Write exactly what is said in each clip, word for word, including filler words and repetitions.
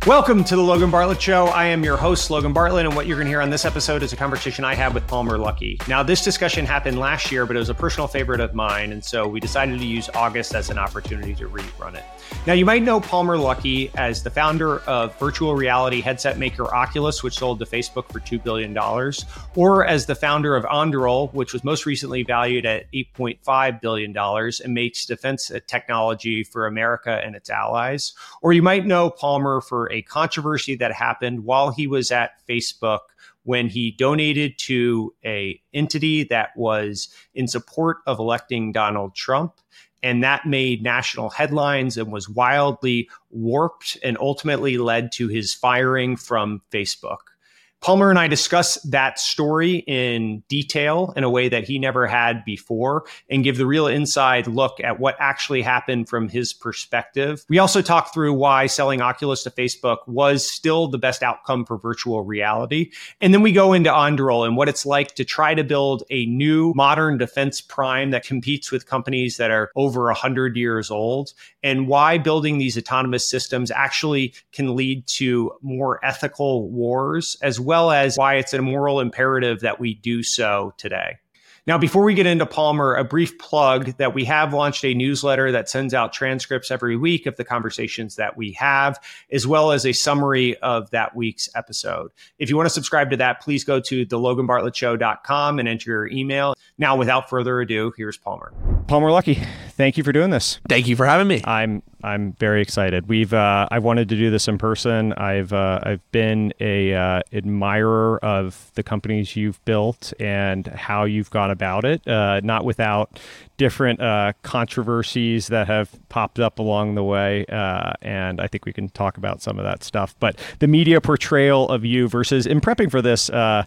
Welcome to the Logan Bartlett Show. I am your host, Logan Bartlett, and what you're going to hear on this episode is a conversation I had with Palmer Luckey. Now, this discussion happened last year, but it was a personal favorite of mine, and so we decided to use August as an opportunity to rerun it. Now, you might know Palmer Luckey as the founder of virtual reality headset maker Oculus, which sold to Facebook for two billion dollars, or as the founder of Anduril, which was most recently valued at eight point five billion dollars and makes defense technology for America and its allies. Or you might know Palmer for a controversy that happened while he was at Facebook when he donated to a entity that was in support of electing Donald Trump. And that made national headlines and was wildly warped and ultimately led to his firing from Facebook. Palmer and I discuss that story in detail in a way that he never had before and give the real inside look at what actually happened from his perspective. We also talk through why selling Oculus to Facebook was still the best outcome for virtual reality. And then we go into Anduril and what it's like to try to build a new modern defense prime that competes with companies that are over one hundred years old, and why building these autonomous systems actually can lead to more ethical wars, as well well as why it's a moral imperative that we do so today. Now, before we get into Palmer, a brief plug that we have launched a newsletter that sends out transcripts every week of the conversations that we have, as well as a summary of that week's episode. If you want to subscribe to that, please go to the logan bartlett show dot com and enter your email. Now, without further ado, here's Palmer. Palmer Luckey, thank you for doing this. Thank you for having me. I'm I'm very excited. We've uh, I wanted to do this in person. I've uh, I've been a uh, admirer of the companies you've built and how you've gone about it. Uh, not without different uh, controversies that have popped up along the way, uh, and I think we can talk about some of that stuff. But the media portrayal of you versus, in prepping for this, uh,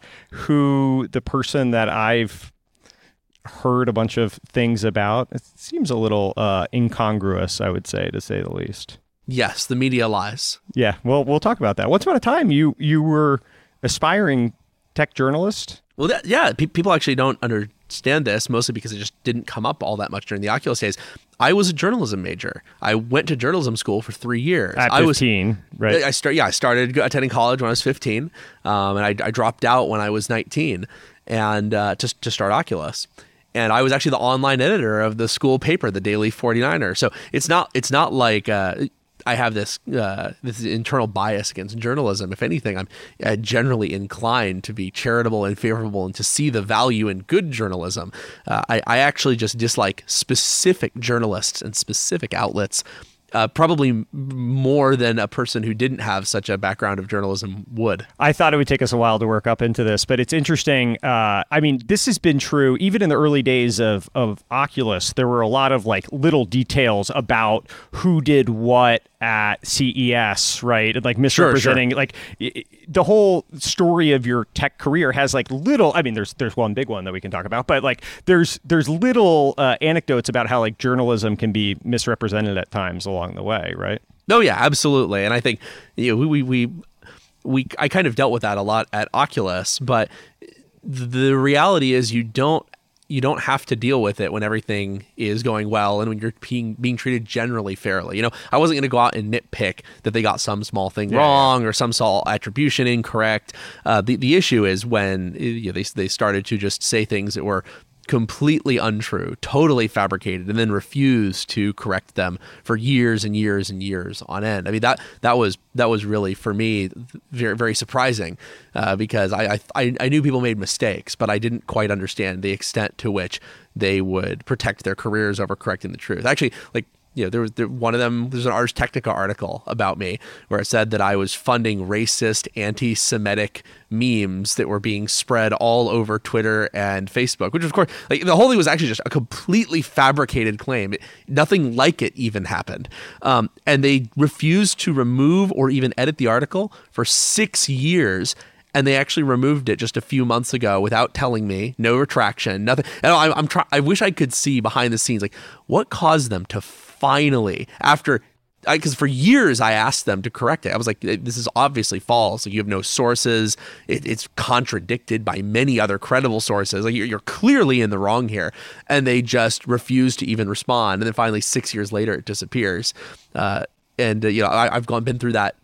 who the person that I've heard a bunch of things about, it seems a little uh, incongruous, I would say, to say the least. Yes, the media lies. Yeah, well, we'll talk about that. Once upon a time, you you were aspiring tech journalist. Well, that, yeah, pe- people actually don't understand this, mostly because it just didn't come up all that much during the Oculus days. I was a journalism major. I went to journalism school for three years. At fifteen, I was, right? I start, yeah, I started attending college when I was fifteen, um, and I, I dropped out when I was nineteen, and uh, to to start Oculus. And I was actually the online editor of the school paper, the Daily forty-niner. So it's not it's not like uh, I have this uh, this internal bias against journalism. If anything, I'm uh, generally inclined to be charitable and favorable and to see the value in good journalism. Uh, I, I actually just dislike specific journalists and specific outlets, Uh, probably m- more than a person who didn't have such a background of journalism would. I thought it would take us a while to work up into this, but it's interesting. Uh, I mean, this has been true even in the early days of, of Oculus. There were a lot of like little details about who did what at C E S, right? Like misrepresenting, sure, sure. like y- the whole story of your tech career has like little, I mean, there's there's one big one that we can talk about, but like there's there's little uh, anecdotes about how like journalism can be misrepresented at times along the way, right? Oh yeah, absolutely. And I think you know, we, we we we I kind of dealt with that a lot at Oculus, but the reality is you don't you don't have to deal with it when everything is going well and when you're being being treated generally fairly. You know, I wasn't going to go out and nitpick that they got some small thing yeah, wrong yeah. or some small attribution incorrect. Uh, the the issue is when you know, they they started to just say things that were completely untrue, totally fabricated, and then refuse to correct them for years and years and years on end. I mean, that that was that was really, for me, very very surprising uh, because I, I I knew people made mistakes, but I didn't quite understand the extent to which they would protect their careers over correcting the truth. Actually, like, you know, there was there, one of them, there's an Ars Technica article about me where it said that I was funding racist, anti-Semitic memes that were being spread all over Twitter and Facebook, which of course, like, the whole thing was actually just a completely fabricated claim. It, nothing like it even happened. Um, and they refused to remove or even edit the article for six years. And they actually removed it just a few months ago without telling me, no retraction, nothing. And I'm, I'm trying, I wish I could see behind the scenes, like, what caused them to finally, after, because for years I asked them to correct it. I was like, this is obviously false. Like, you have no sources. It, it's contradicted by many other credible sources. Like, you're, you're clearly in the wrong here. And they just refused to even respond. And then finally, six years later, it disappears. Uh, and, uh, you know, I, I've gone been through that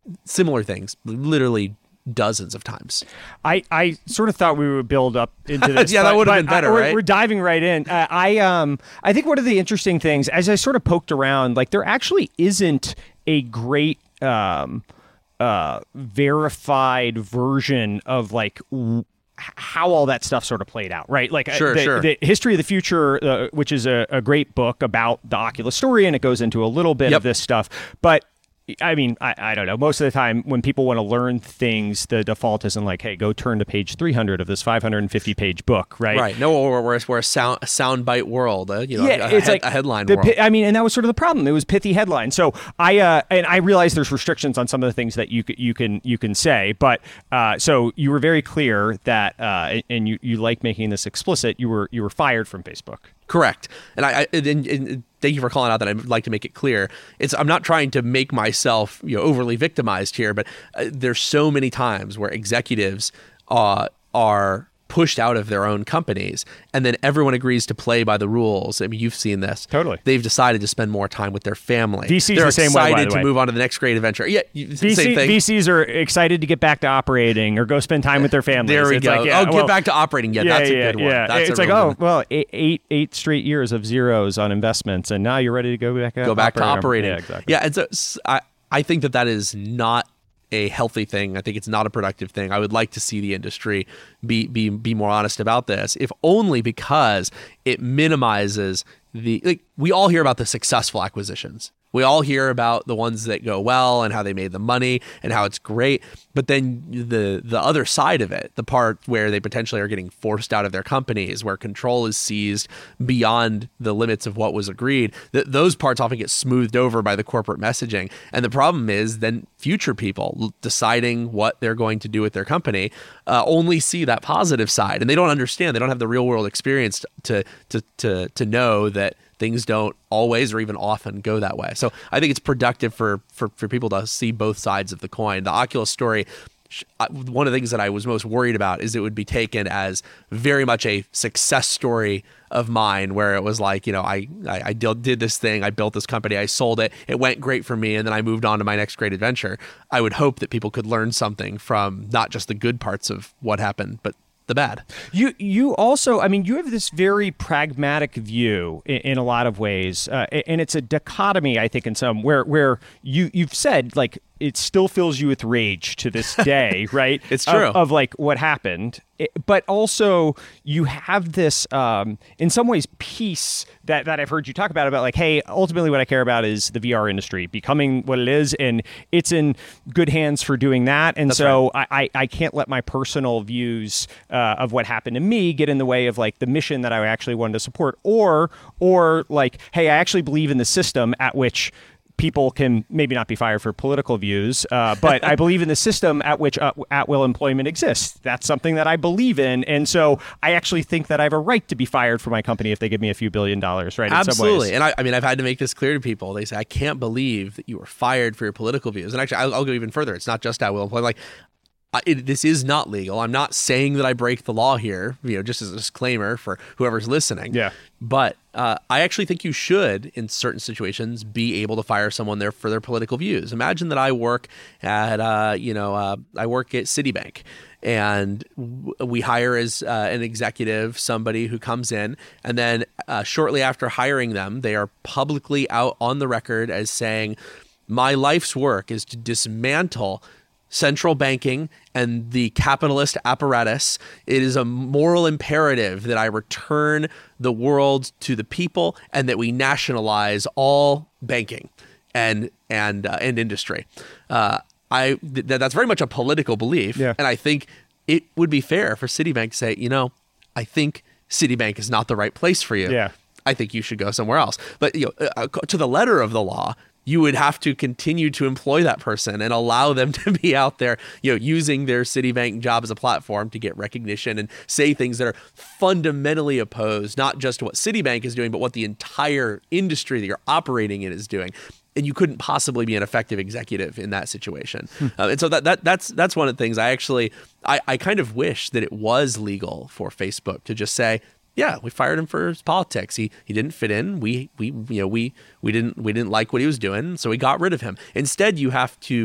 similar things, literally dozens of times. I, I sort of thought we would build up into this. yeah, but, that would have been but better, I, we're, right? We're diving right in. Uh, I um I think one of the interesting things, as I sort of poked around, like there actually isn't a great um uh verified version of like w- how all that stuff sort of played out, right? Like sure, the, sure. the History of the Future, uh, which is a, a great book about the Oculus story, and it goes into a little bit Yep. of this stuff, but I mean, I, I don't know. Most of the time when people want to learn things, the default isn't like, hey, go turn to page three hundred of this five hundred fifty page book, right? Right. No, we're, we're, we're a sound a soundbite world, uh, you know, Yeah, a, it's a, like a headline the, world. pi- I mean, and that was sort of the problem. It was pithy headlines. So I uh, and I realize there's restrictions on some of the things that you c- you can you can say, but uh, so you were very clear that uh, and you, you like making this explicit. You were you were fired from Facebook. Correct. And I, I and, and thank you for calling out that. I'd like to make it clear. It's I'm not trying to make myself, you know, overly victimized here, but uh, there's so many times where executives uh, are pushed out of their own companies, and then everyone agrees to play by the rules. I mean, you've seen this. Totally. They've decided to spend more time with their family. V C's They're the same way, by excited the to way. move on to the next great adventure. Yeah, you, V C, same thing. V Cs are excited to get back to operating or go spend time with their families. There we It's go. like, yeah, oh, well, get back to operating. Yeah, yeah, that's a yeah, good one. yeah. That's it's a like, real oh, one. well, eight, eight, eight straight years of zeros on investments, and now you're ready to go back. go back to operating. Yeah, exactly. Yeah, and so s- I I think that that is not a healthy thing. I think it's not a productive thing. I would like to see the industry be be be more honest about this, if only because it minimizes the like we all hear about the successful acquisitions. We all hear about the ones that go well and how they made the money and how it's great. But then the the other side of it, the part where they potentially are getting forced out of their companies, where control is seized beyond the limits of what was agreed, th- those parts often get smoothed over by the corporate messaging. And the problem is then future people l- deciding what they're going to do with their company uh, only see that positive side. And they don't understand. They don't have the real world experience to to to to know that things don't always or even often go that way. So I think it's productive for, for, for people to see both sides of the coin. The Oculus story, one of the things that I was most worried about is it would be taken as very much a success story of mine, where it was like, you know, I, I, I did this thing, I built this company, I sold it, it went great for me, and then I moved on to my next great adventure. I would hope that people could learn something from not just the good parts of what happened, but the bad. You you also, I mean, you have this very pragmatic view in, in a lot of ways, uh, and it's a dichotomy, I think, in some where where you you've said like it still fills you with rage to this day, right? It's true. Of, of like what happened, it, but also you have this, um, in some ways, peace that, that I've heard you talk about, about like, hey, ultimately what I care about is the V R industry becoming what it is, and it's in good hands for doing that. And That's so right. I, I can't let my personal views uh, of what happened to me get in the way of like the mission that I actually wanted to support, or or like, hey, I actually believe in the system at which people can maybe not be fired for political views, uh, but I believe in the system at which uh, at-will employment exists. That's something that I believe in, and so I actually think that I have a right to be fired from my company if they give me a few billion dollars, right? Absolutely. In some ways. And I, I mean, I've had to make this clear to people. They say, I can't believe that you were fired for your political views. And actually, I'll, I'll go even further. It's not just at-will employment. Like, I, it, this is not legal. I'm not saying that I break the law here, you know, just as a disclaimer for whoever's listening. Yeah. But uh, I actually think you should, in certain situations, be able to fire someone there for their political views. Imagine that I work at, uh, you know, uh, I work at Citibank, and w- we hire as uh, an executive somebody who comes in, and then uh, shortly after hiring them, they are publicly out on the record as saying, my life's work is to dismantle central banking and the capitalist apparatus. It is a moral imperative that I return the world to the people and that we nationalize all banking and and uh, and industry. Uh, I th- that's very much a political belief, Yeah. and I think it would be fair for Citibank to say, you know, I think Citibank is not the right place for you. Yeah. I think you should go somewhere else. But you know, uh, to the letter of the law, you would have to continue to employ that person and allow them to be out there, you know, using their Citibank job as a platform to get recognition and say things that are fundamentally opposed, not just to what Citibank is doing, but what the entire industry that you're operating in is doing. And you couldn't possibly be an effective executive in that situation. Hmm. Uh, and so that, that that's that's one of the things I actually, I, I kind of wish that it was legal for Facebook to just say, yeah, we fired him for his politics. He he didn't fit in. We we you know we we didn't we didn't like what he was doing, so we got rid of him. Instead, you have to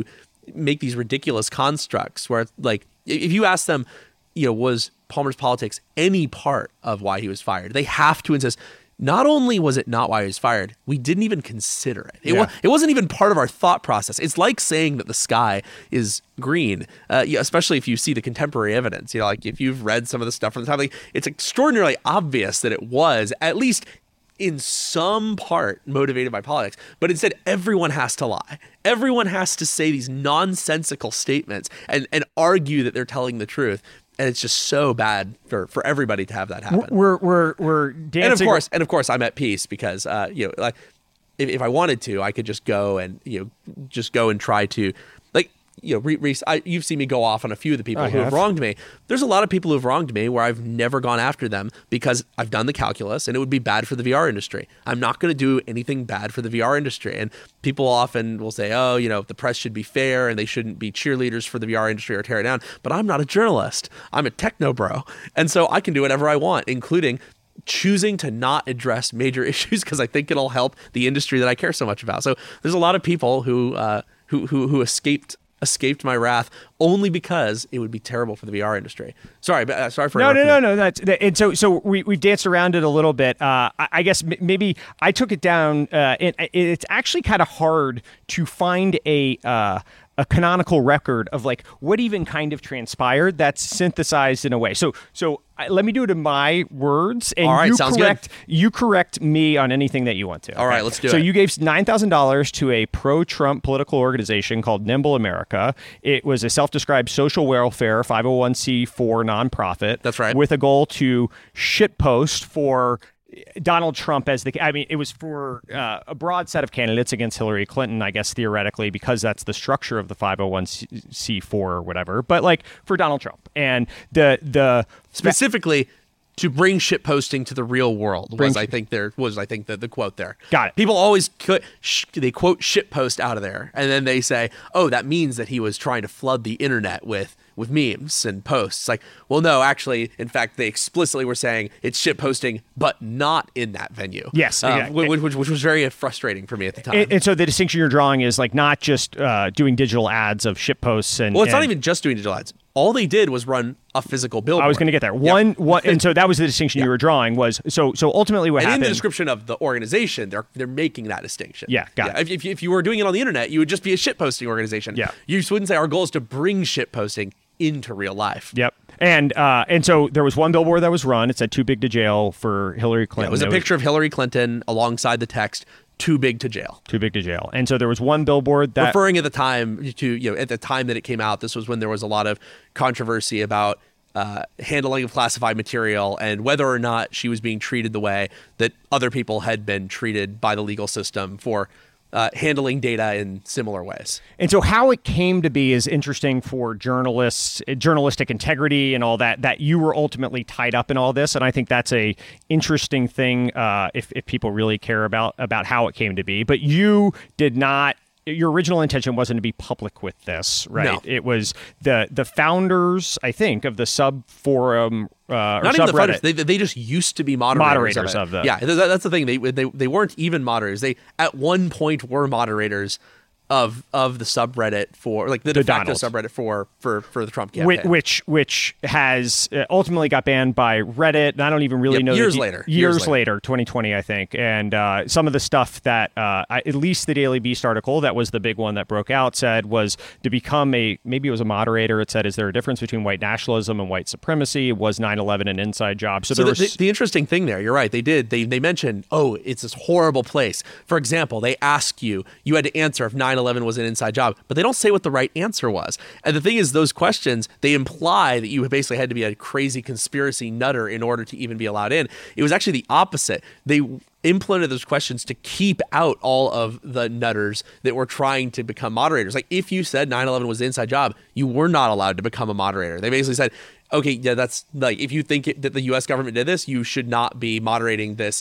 make these ridiculous constructs where, like, if you ask them, you know, was Palmer's politics any part of why he was fired? They have to insist. Not only was it not why he was fired, we didn't even consider it. It, Yeah. wa- it wasn't even part of our thought process. It's like saying that the sky is green, uh, yeah, especially if you see the contemporary evidence. You know, like if you've read some of the stuff from the time, like, it's extraordinarily obvious that it was, at least in some part, motivated by politics. But instead, everyone has to lie. Everyone has to say these nonsensical statements and, and argue that they're telling the truth. And it's just so bad for, for everybody to have that happen. We're we're we're dancing. And of course, and of course, I'm at peace because uh, you know, like if, if I wanted to, I could just go and you know, just go and try to, like, you know, Reese, I, you've seen me go off on a few of the people I who have. have. wronged me. There's a lot of people who have wronged me where I've never gone after them because I've done the calculus and it would be bad for the V R industry. I'm not going to do anything bad for the V R industry. And people often will say, oh, you know, the press should be fair and they shouldn't be cheerleaders for the V R industry or tear it down. But I'm not a journalist. I'm a techno bro. And so I can do whatever I want, including choosing to not address major issues because I think it'll help the industry that I care so much about. So there's a lot of people who uh, who who who escaped escaped my wrath only because it would be terrible for the V R industry. Sorry, but uh, sorry for no, no, interrupting. no, no. That's that, and so so we we danced around it a little bit. Uh, I, I guess m- maybe I took it down. Uh, it, it's actually kind of hard to find a. Uh, a canonical record of like what even kind of transpired that's synthesized in a way. So, so I, let me do it in my words, and All right, you sounds correct good. you correct me on anything that you want to. All right, let's do so it. So you gave nine thousand dollars to a pro-Trump political organization called Nimble America. It was a self-described social welfare five oh one c four nonprofit. That's right. With a goal to shitpost for Donald Trump as the, I mean, it was for uh, a broad set of candidates against Hillary Clinton, I guess, theoretically, because that's the structure of the five oh one c four or whatever, but like for Donald Trump. And the, the Specifically, to bring shit posting to the real world Bring was, sh- I think, there was, I think, the, the quote there. Got it. People always co- sh- they quote shit post out of there, and then they say, "Oh, that means that he was trying to flood the internet with with memes and posts." Like, well, no, actually, in fact, they explicitly were saying it's shit posting, but not in that venue. Yes, uh, yeah. which, which, which was very frustrating for me at the time. and, and so the distinction you're drawing is like not just uh, doing digital ads of shit posts and well, it's not and- even just doing digital ads. All they did was run a physical billboard. I was going to get there. Yeah. One, one, and so that was the distinction you were drawing was so. So ultimately, what And happened? in the description of the organization, they're they're making that distinction. Yeah, got it. If, if, if you were doing it on the internet, you would just be a shitposting organization. Yeah. You just wouldn't say our goal is to bring shitposting into real life. Yep. And uh, and so there was one billboard that was run. It said "Too big to jail" for Hillary Yeah, Clinton. it was a picture of Hillary Clinton alongside the text "Too big to jail." Too big to jail. And so there was one billboard that Referring at the time to, you know, at the time that it came out, this was when there was a lot of controversy about uh, handling of classified material and whether or not she was being treated the way that other people had been treated by the legal system for uh, handling data in similar ways. And so how it came to be is interesting for journalists, journalistic integrity and all that, that you were ultimately tied up in all this. And I think that's a interesting thing uh, if, if people really care about, about how it came to be. But you did not, your original intention wasn't to be public with this, right? No. It was the the founders, I think, of the sub forum uh, or Not even the subreddit. founders. They, they just used to be moderators, Moderators of, of it. the- Yeah, th- that's the thing. They, they they weren't even moderators. They at one point were moderators of of the subreddit for like the, The de facto Donald. subreddit for for for the Trump Which, campaign. which which has uh, ultimately got banned by Reddit, and I don't even really Yep, know the years de- later. Years, Years later. later, twenty twenty, I think. And uh, some of the stuff that uh, I, at least the Daily Beast article that was the big one that broke out said was to become a maybe it was a moderator. It said, "Is there a difference between white nationalism and white supremacy? Was nine eleven an inside job?" So, So there the, was the, the interesting thing there, you're right. They did. They they mentioned, oh, it's this horrible place. For example, they ask you, you had to answer if nine eleven was an inside job, but they don't say what the right answer was. And the thing is, those questions, they imply that you basically had to be a crazy conspiracy nutter in order to even be allowed in. It was actually the opposite. They implemented those questions to keep out all of the nutters that were trying to become moderators. Like if you said nine eleven was the inside job, you were not allowed to become a moderator. They basically said, okay, yeah, that's like, if you think it, that the U S government did this, you should not be moderating this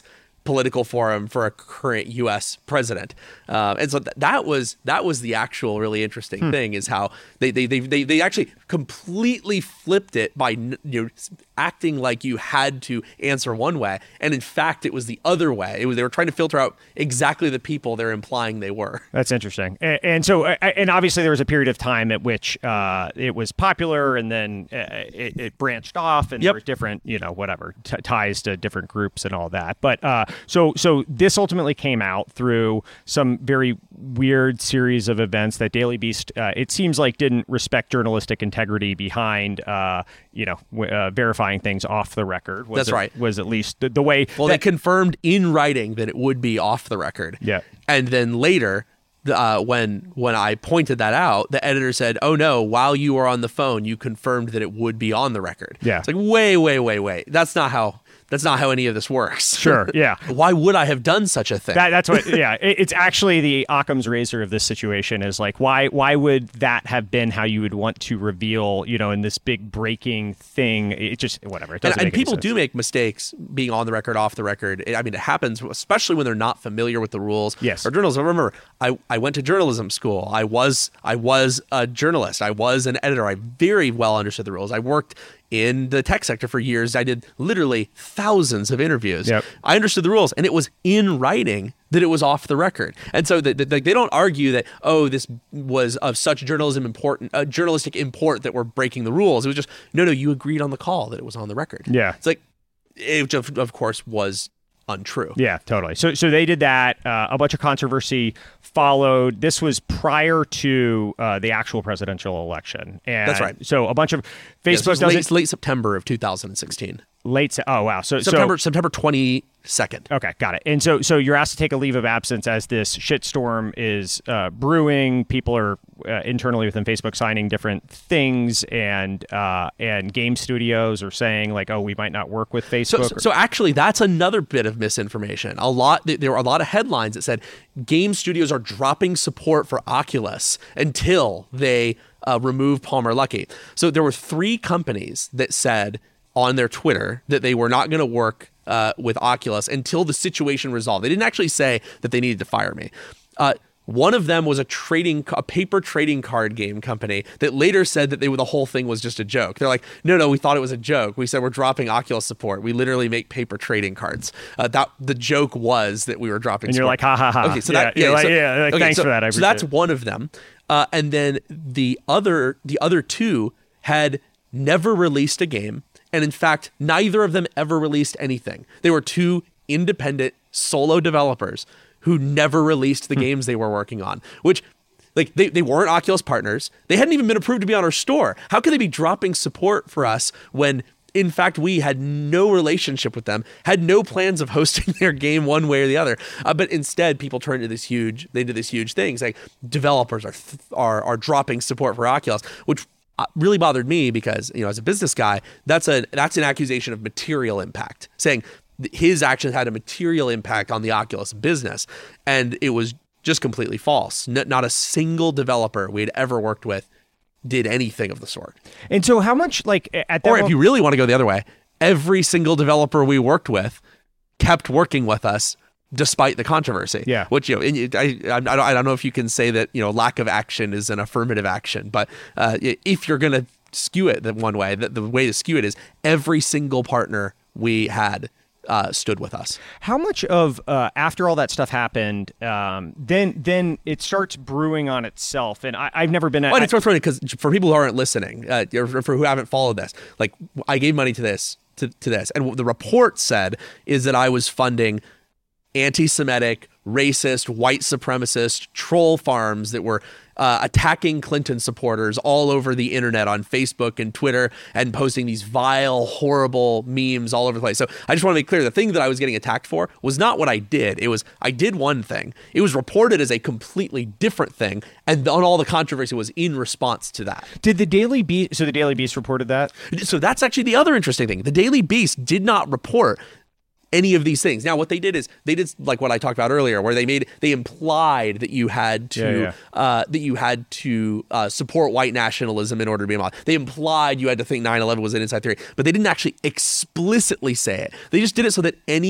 political forum for a current U S president. Uh, and so th- that was that was the actual really interesting hmm. thing, is how they they, they they they actually completely flipped it by, you know, acting like you had to answer one way, and in fact it was the other way. It was, they were trying to filter out exactly the people they're implying they were. That's interesting. And, and so and obviously there was a period of time at which uh, it was popular, and then uh, it, it branched off, and yep. there were different, you know, whatever t- ties to different groups and all that. But uh, so so this ultimately came out through some very weird series of events that Daily Beast, uh, it seems like, didn't respect journalistic integrity behind, uh, you know, w- uh, verifying things off the record. Was That's it, right. Was at least the, the way. Well, that, they confirmed in writing that it would be off the record. Yeah. And then later, uh, when when I pointed that out, the editor said, "Oh no! While you were on the phone, you confirmed that it would be on the record." Yeah. It's like, wait, wait, wait, wait. That's not how. That's not how any of this works. Sure, yeah. Why would I have done such a thing? That, that's what, yeah. It, it's actually the Occam's razor of this situation, is like, why why would that have been how you would want to reveal, you know, in this big breaking thing? It just, whatever. It doesn't and make and people any sense. do make mistakes being on the record, off the record. It, I mean, it happens, especially when they're not familiar with the rules. Yes. Or journalism. Remember, I, I went to journalism school. I was I was a journalist. I was an editor. I very well understood the rules. I worked in the tech sector for years. I did literally thousands of interviews. Yep. I understood the rules, and it was in writing that it was off the record. And so the, the, they don't argue that, oh, this was of such journalism important, uh, journalistic import that we're breaking the rules. It was just, no, no, you agreed on the call that it was on the record. Yeah. It's like, it of, of course was untrue. Yeah, totally. So so they did that. Uh, a bunch of controversy followed. This was prior to uh, the actual presidential election. And that's right. So a bunch of Facebook yeah, doesn't... late, late September of two thousand sixteen. Late. Se- oh, wow. So September so, September twenty-second. Okay, got it. And so so you're asked to take a leave of absence as this shitstorm is uh, brewing. People are uh, internally within Facebook signing different things, and uh, and game studios are saying like, oh, we might not work with Facebook. So, so, so actually, that's another bit of misinformation. A lot there were a lot of headlines that said game studios are dropping support for Oculus until they uh, remove Palmer Luckey. So there were three companies that said on their Twitter that they were not going to work uh, with Oculus until the situation resolved. They didn't actually say that they needed to fire me. Uh, one of them was a trading, a paper trading card game company that later said that they were, the whole thing was just a joke. They're like, no, no, we thought it was a joke. We said we're dropping Oculus support. We literally make paper trading cards. Uh, that the joke was that we were dropping. And you're support. like, ha ha ha. Okay, so yeah, that, yeah, like, so, yeah like, okay, thanks so, for that. I so that's it. one of them, uh, and then the other, the other two had never released a game. And in fact, neither of them ever released anything. They were two independent solo developers who never released the hmm. games they were working on, which like they, they weren't Oculus partners. They hadn't even been approved to be on our store. How could they be dropping support for us when in fact we had no relationship with them, had no plans of hosting their game one way or the other? Uh, but instead people turned into this huge, they did this huge thing. Like developers are, th- are, are dropping support for Oculus, which really bothered me because, you know, as a business guy, that's a that's an accusation of material impact, saying his actions had a material impact on the Oculus business, and it was just completely false. N- not a single developer we had ever worked with did anything of the sort. And so, how much like at that or mo- if you really want to go the other way, every single developer we worked with kept working with us despite the controversy. Yeah. Which, you know, and I, I, don't, I don't know if you can say that, you know, lack of action is an affirmative action, but uh, if you're going to skew it that one way, the, the way to skew it is every single partner we had uh, stood with us. How much of, uh, after all that stuff happened, um, then then it starts brewing on itself. And I, I've never been... Well, I, it's worth noting because for people who aren't listening, uh, or for who haven't followed this, like I gave money to this, to, to this. And what the report said is that I was funding anti-Semitic, racist, white supremacist troll farms that were uh, attacking Clinton supporters all over the internet on Facebook and Twitter and posting these vile, horrible memes all over the place. So I just want to make clear, the thing that I was getting attacked for was not what I did. It was, I did one thing. It was reported as a completely different thing. And on all the controversy was in response to that. Did the Daily Beast, so the Daily Beast reported that? So that's actually the other interesting thing. The Daily Beast did not report any of these things. Now, what they did is they did like what I talked about earlier, where they made they implied that you had to yeah, yeah. Uh, that you had to uh, support white nationalism in order to be a mod. They implied you had to think nine eleven was an inside theory, but they didn't actually explicitly say it. They just did it so that any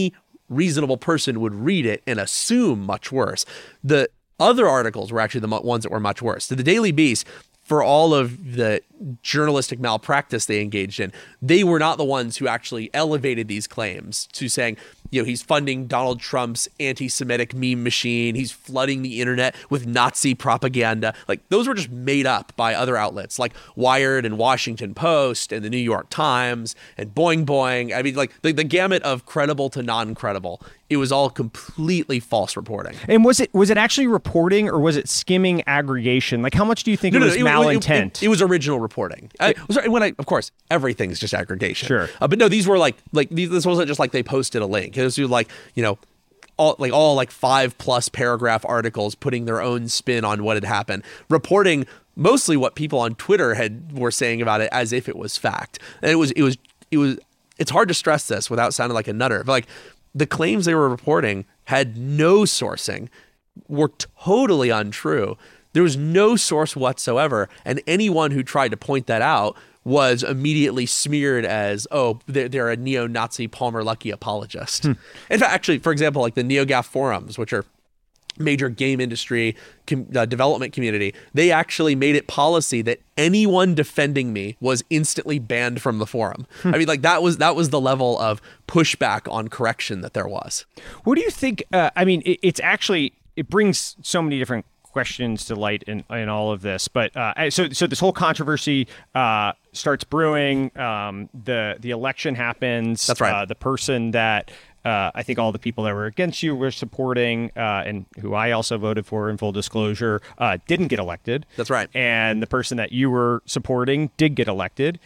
reasonable person would read it and assume much worse. The other articles were actually the mo- ones that were much worse. So the Daily Beast, for all of the journalistic malpractice they engaged in, they were not the ones who actually elevated these claims to saying, you know, he's funding Donald Trump's anti-Semitic meme machine. He's flooding the internet with Nazi propaganda. Like, those were just made up by other outlets like Wired and Washington Post and the New York Times and Boing Boing. I mean, like the, the gamut of credible to non-credible. It was all completely false reporting. And was it was it actually reporting or was it skimming aggregation? Like, how much do you think no, it no, was no, malintent? It, it, it was original reporting. I, sorry, when I, of course, everything's just aggregation. Sure. Uh, but no, these were like, like these, this wasn't just like they posted a link. It was like, you know, all like all like five plus paragraph articles putting their own spin on what had happened, reporting mostly what people on Twitter had were saying about it as if it was fact. And it was, it was, it was, it's hard to stress this without sounding like a nutter. But like the claims they were reporting had no sourcing, were totally untrue. There was no source whatsoever. And anyone who tried to point that out was immediately smeared as, oh, they're, they're a neo-Nazi Palmer Luckey apologist. Hmm. In fact, actually, for example, like the NeoGAF forums, which are major game industry com- uh, development community, they actually made it policy that anyone defending me was instantly banned from the forum. Hmm. I mean, like that was that was the level of pushback on correction that there was. What do you think? Uh, I mean, it, it's actually, it brings so many different questions to light in, in all of this. But uh, so so this whole controversy uh, starts brewing. Um, the the election happens. That's right. Uh, the person that uh, I think all the people that were against you were supporting, uh, and who I also voted for in full disclosure, uh, didn't get elected. That's right. And the person that you were supporting did get elected.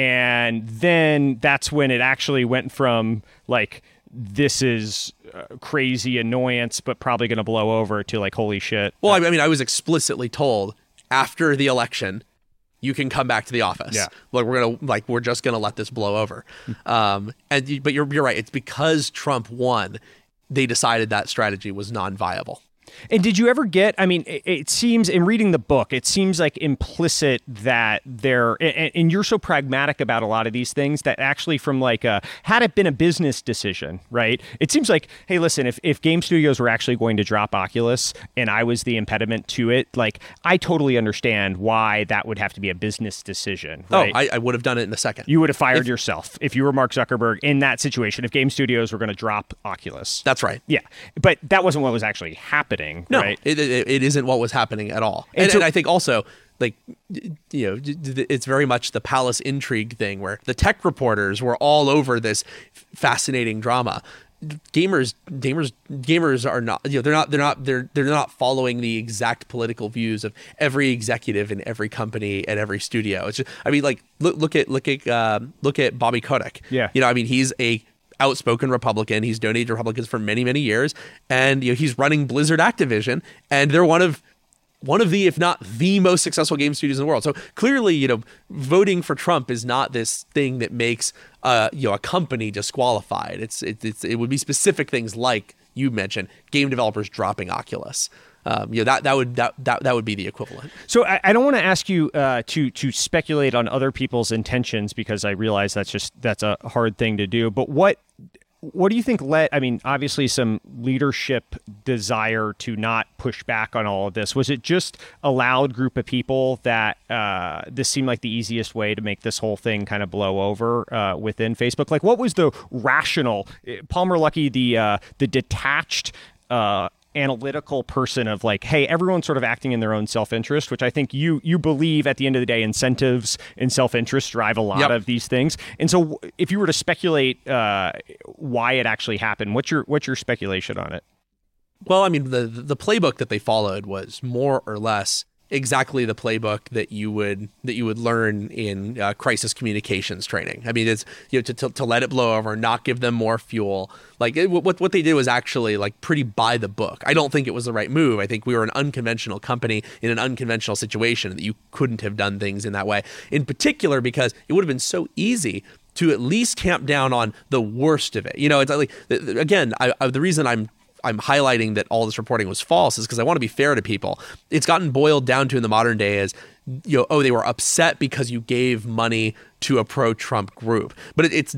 And then that's when it actually went from like, this is uh, crazy annoyance, but probably going to blow over to like, holy shit. Well, I mean, I was explicitly told after the election, you can come back to the office. Yeah. Like we're gonna, like we're just gonna let this blow over. um, and you- but you're you're right. It's because Trump won, they decided that strategy was non-viable. And did you ever get, I mean, it, it seems in reading the book, it seems like implicit that there, and, and you're so pragmatic about a lot of these things that actually from like a, had it been a business decision, right? It seems like, hey, listen, if, if game studios were actually going to drop Oculus and I was the impediment to it, like I totally understand why that would have to be a business decision, right? Oh, I, I would have done it in a second. You would have fired if, yourself if you were Mark Zuckerberg in that situation, if game studios were going to drop Oculus. That's right. Yeah. But that wasn't what was actually happening. No, right? it, it it isn't what was happening at all. And And, so- and I think also, like, you know, it's very much the palace intrigue thing where the tech reporters were all over this fascinating drama. Gamers, gamers, gamers are not. You know, they're not. They're not. They're they're not following the exact political views of every executive in every company at every studio. It's just, I mean, like look look at look at uh, look at Bobby Kotick. Yeah. You know, I mean, he's a outspoken Republican. He's donated to Republicans for many, many years. And you know, he's running Blizzard Activision, and they're one of one of the, if not the most successful game studios in the world. So clearly, you know, voting for Trump is not this thing that makes uh, you know, a company disqualified. It's, it, it's it would be specific things like you mentioned, game developers dropping Oculus. Um, you know, that that would that, that that would be the equivalent. So I, I don't want to ask you uh, to to speculate on other people's intentions because I realize that's just that's a hard thing to do. But what what do you think led? I mean, obviously some leadership desire to not push back on all of this. Was it just a loud group of people that uh, this seemed like the easiest way to make this whole thing kind of blow over uh, within Facebook? Like, what was the rational Palmer Luckey, the uh, the detached Uh, analytical person of like, hey, everyone's sort of acting in their own self-interest, which I think you you believe at the end of the day, incentives and self-interest drive a lot Yep. of these things. And so if you were to speculate uh, why it actually happened, what's your what's your speculation on it? Well, I mean, the the playbook that they followed was more or less exactly the playbook that you would that you would learn in uh, crisis communications training. I mean, it's you know to, to to let it blow over, not give them more fuel. Like it, what what they did was actually like pretty by the book. I don't think it was the right move. I think we were an unconventional company in an unconventional situation that you couldn't have done things in that way. In particular, because it would have been so easy to at least tamp down on the worst of it. You know, it's like again, I, I, the reason I'm I'm highlighting that all this reporting was false is because I want to be fair to people. It's gotten boiled down to in the modern day as, you know, oh, they were upset because you gave money to a pro-Trump group. But it, it's not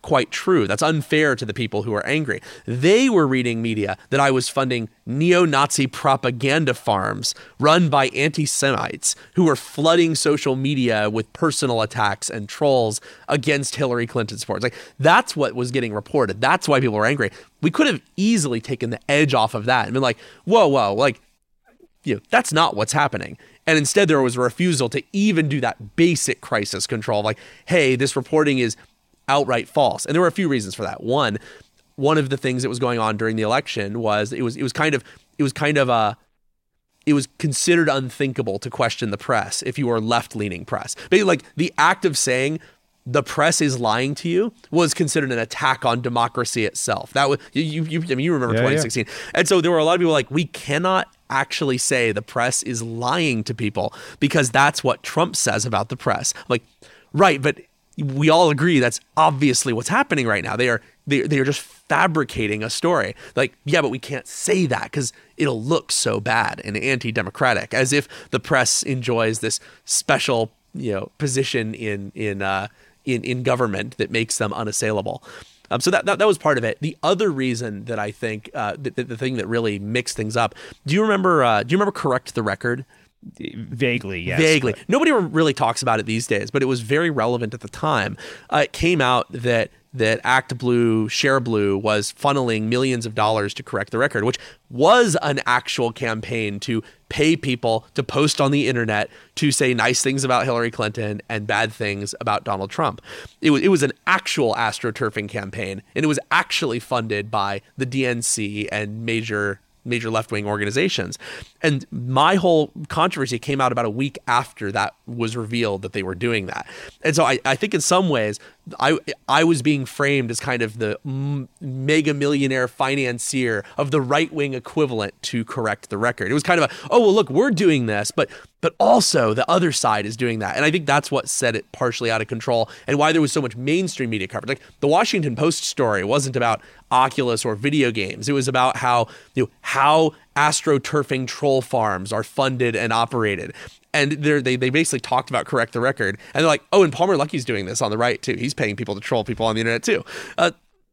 quite true. That's unfair to the people who are angry. They were reading media that I was funding neo-Nazi propaganda farms run by anti-Semites who were flooding social media with personal attacks and trolls against Hillary Clinton supporters. Like, that's what was getting reported. That's why people were angry. We could have easily taken the edge off of that and been like, whoa, whoa, like, you know, that's not what's happening. And instead there was a refusal to even do that basic crisis control. Like, hey, this reporting is outright false. And there were a few reasons for that. One, one of the things that was going on during the election was it was it was kind of it was kind of a it was considered unthinkable to question the press if you were left-leaning press. Basically, like, the act of saying the press is lying to you was considered an attack on democracy itself. That was you. you I mean, you remember yeah, twenty sixteen, yeah. And so there were a lot of people like, we cannot actually say the press is lying to people because that's what Trump says about the press. Like, right, but we all agree that's obviously what's happening right now. They are they they are just fabricating a story. Like, yeah, but we can't say that because it'll look so bad and anti-democratic, as if the press enjoys this special, you know, position in in uh, in in government that makes them unassailable. Um, so that, that that was part of it. The other reason that I think uh, the, the thing that really mixed things up. Do you remember? Uh, do you remember Correct the Record? Vaguely, yes. Vaguely. But... Nobody really talks about it these days, but it was very relevant at the time. Uh, it came out that that Act Blue, Share Blue was funneling millions of dollars to Correct the Record, which was an actual campaign to pay people to post on the internet to say nice things about Hillary Clinton and bad things about Donald Trump. It was it was an actual astroturfing campaign, and it was actually funded by the D N C and major major left-wing organizations. And my whole controversy came out about a week after that was revealed that they were doing that. And so I, I think in some ways, I I was being framed as kind of the m- mega millionaire financier of the right-wing equivalent to Correct the Record. It was kind of a, oh, well, look, we're doing this, but but also the other side is doing that. And I think that's what set it partially out of control and why there was so much mainstream media coverage. Like, the Washington Post story wasn't about Oculus or video games. It was about how, you know, how astroturfing troll farms are funded and operated. And they they basically talked about Correct the Record. And they're like, oh, and Palmer Luckey's doing this on the right, too. He's paying people to troll people on the internet, too. Uh,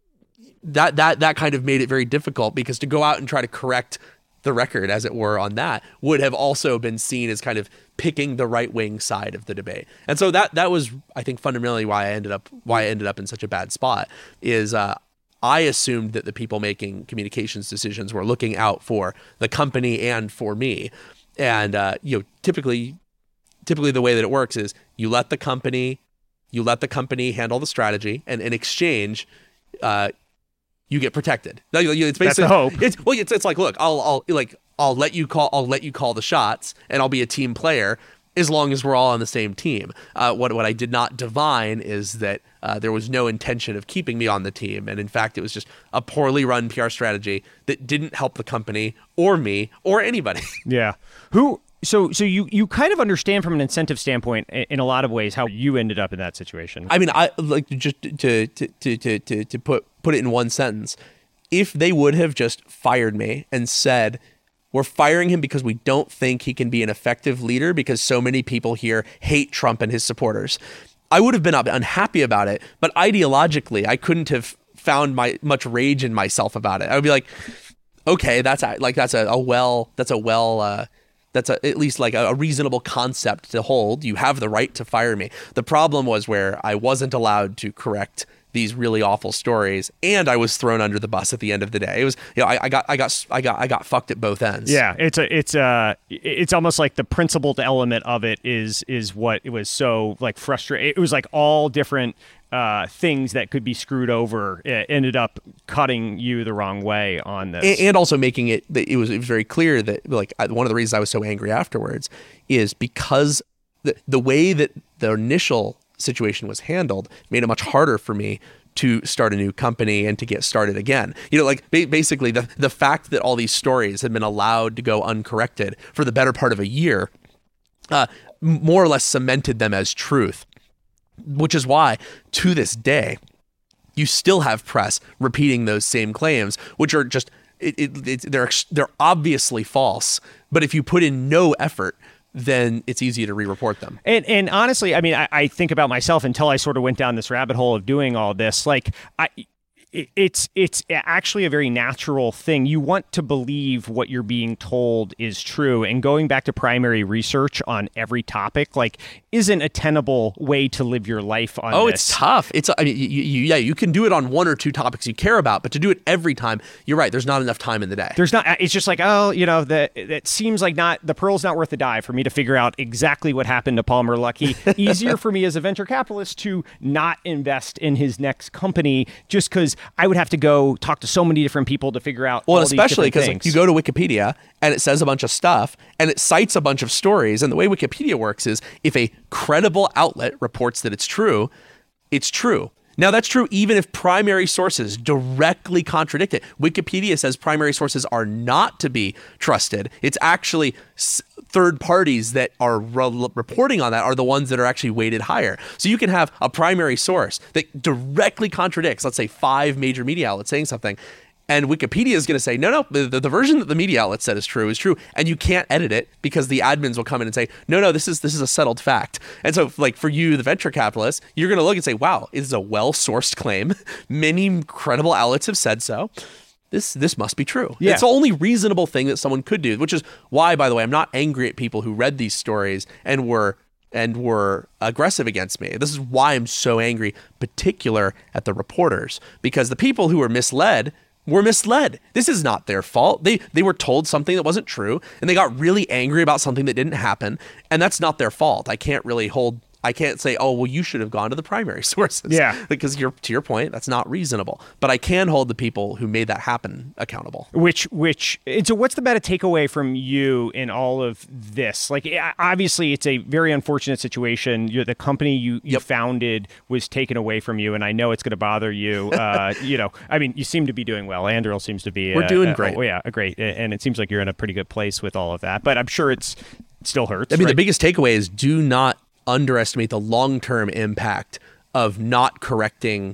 that that that kind of made it very difficult, because to go out and try to correct the record, as it were, on that would have also been seen as kind of picking the right-wing side of the debate. And so that that was, I think, fundamentally why I ended up why I ended up in such a bad spot, is uh, I assumed that the people making communications decisions were looking out for the company and for me. And uh, you know, typically, typically the way that it works is you let the company, you let the company handle the strategy, and in exchange, uh, you get protected. It's basically, that's the hope. It's well, it's it's like, look, I'll I'll like I'll let you call I'll let you call the shots, and I'll be a team player as long as we're all on the same team. Uh, what what I did not divine is that uh, there was no intention of keeping me on the team, and in fact, it was just a poorly run P R strategy that didn't help the company or me or anybody. Yeah. Who? So so you, you kind of understand from an incentive standpoint in a lot of ways how you ended up in that situation. I mean, I like just to to to to to, to put put it in one sentence. If they would have just fired me and said, we're firing him because we don't think he can be an effective leader because so many people here hate Trump and his supporters, I would have been unhappy about it. But ideologically, I couldn't have found my much rage in myself about it. I would be like, okay, that's like that's a, a well that's a well. Uh, That's a, at least like a, a reasonable concept to hold. You have the right to fire me. The problem was where I wasn't allowed to correct these really awful stories, and I was thrown under the bus at the end of the day. It was, you know, I, I got, I got, I got, I got fucked at both ends. Yeah, it's a, it's a, it's almost like the principled element of it is, is what it was so like frustrating. It was like all different uh, things that could be screwed over. It ended up cutting you the wrong way on this, and, and also making it. It was, it was very clear that like one of the reasons I was so angry afterwards is because the the way that the initial situation was handled made it much harder for me to start a new company and to get started again. You know, like ba- basically the the fact that all these stories had been allowed to go uncorrected for the better part of a year, uh, more or less cemented them as truth, which is why to this day, you still have press repeating those same claims, which are just, it, it, it, they're they're obviously false. But if you put in no effort then it's easy to re-report them. And and honestly, I mean, I, I think about myself until I sort of went down this rabbit hole of doing all this. Like, I, it, it's it's actually a very natural thing. You want to believe what you're being told is true. And going back to primary research on every topic, like, isn't a tenable way to live your life on oh, this. It's tough. It's I mean, you, you, yeah, you can do it on one or two topics you care about, but to do it every time, you're right. There's not enough time in the day. There's not. It's just like, oh, you know, the it seems like not the pearl's not worth the dye for me to figure out exactly what happened to Palmer Luckey. Easier for me as a venture capitalist to not invest in his next company just because I would have to go talk to so many different people to figure out. Well, all especially because like, you go to Wikipedia and it says a bunch of stuff and it cites a bunch of stories. And the way Wikipedia works is if a credible outlet reports that it's true, it's true. Now, that's true even if primary sources directly contradict it. Wikipedia says primary sources are not to be trusted. It's actually s- third parties that are re- reporting on that are the ones that are actually weighted higher. So you can have a primary source that directly contradicts, let's say, five major media outlets saying something, and Wikipedia is going to say, no, no, the, the version that the media outlet said is true is true. And you can't edit it because the admins will come in and say, no, no, this is this is a settled fact. And so like for you, the venture capitalist, you're going to look and say, wow, this is a well-sourced claim. Many credible outlets have said so. This this must be true. Yeah. It's the only reasonable thing that someone could do, which is why, by the way, I'm not angry at people who read these stories and were and were aggressive against me. This is why I'm so angry, particular at the reporters, because the people who were misled were misled. This is not their fault. They they were told something that wasn't true and they got really angry about something that didn't happen, and that's not their fault. I can't really hold I can't say, oh, well, you should have gone to the primary sources. Yeah. Because you're, to your point, that's not reasonable. But I can hold the people who made that happen accountable. Which, which, and so what's the better takeaway from you in all of this? Like, obviously, it's a very unfortunate situation. You're, the company you, you Yep. founded was taken away from you, and I know it's going to bother you. Uh, you know, I mean, you seem to be doing well. Anduril seems to be. We're uh, doing uh, great. Oh, yeah, great. And it seems like you're in a pretty good place with all of that. But I'm sure it's it still hurts. I mean, right? the biggest takeaway is do not underestimate the long-term impact of not correcting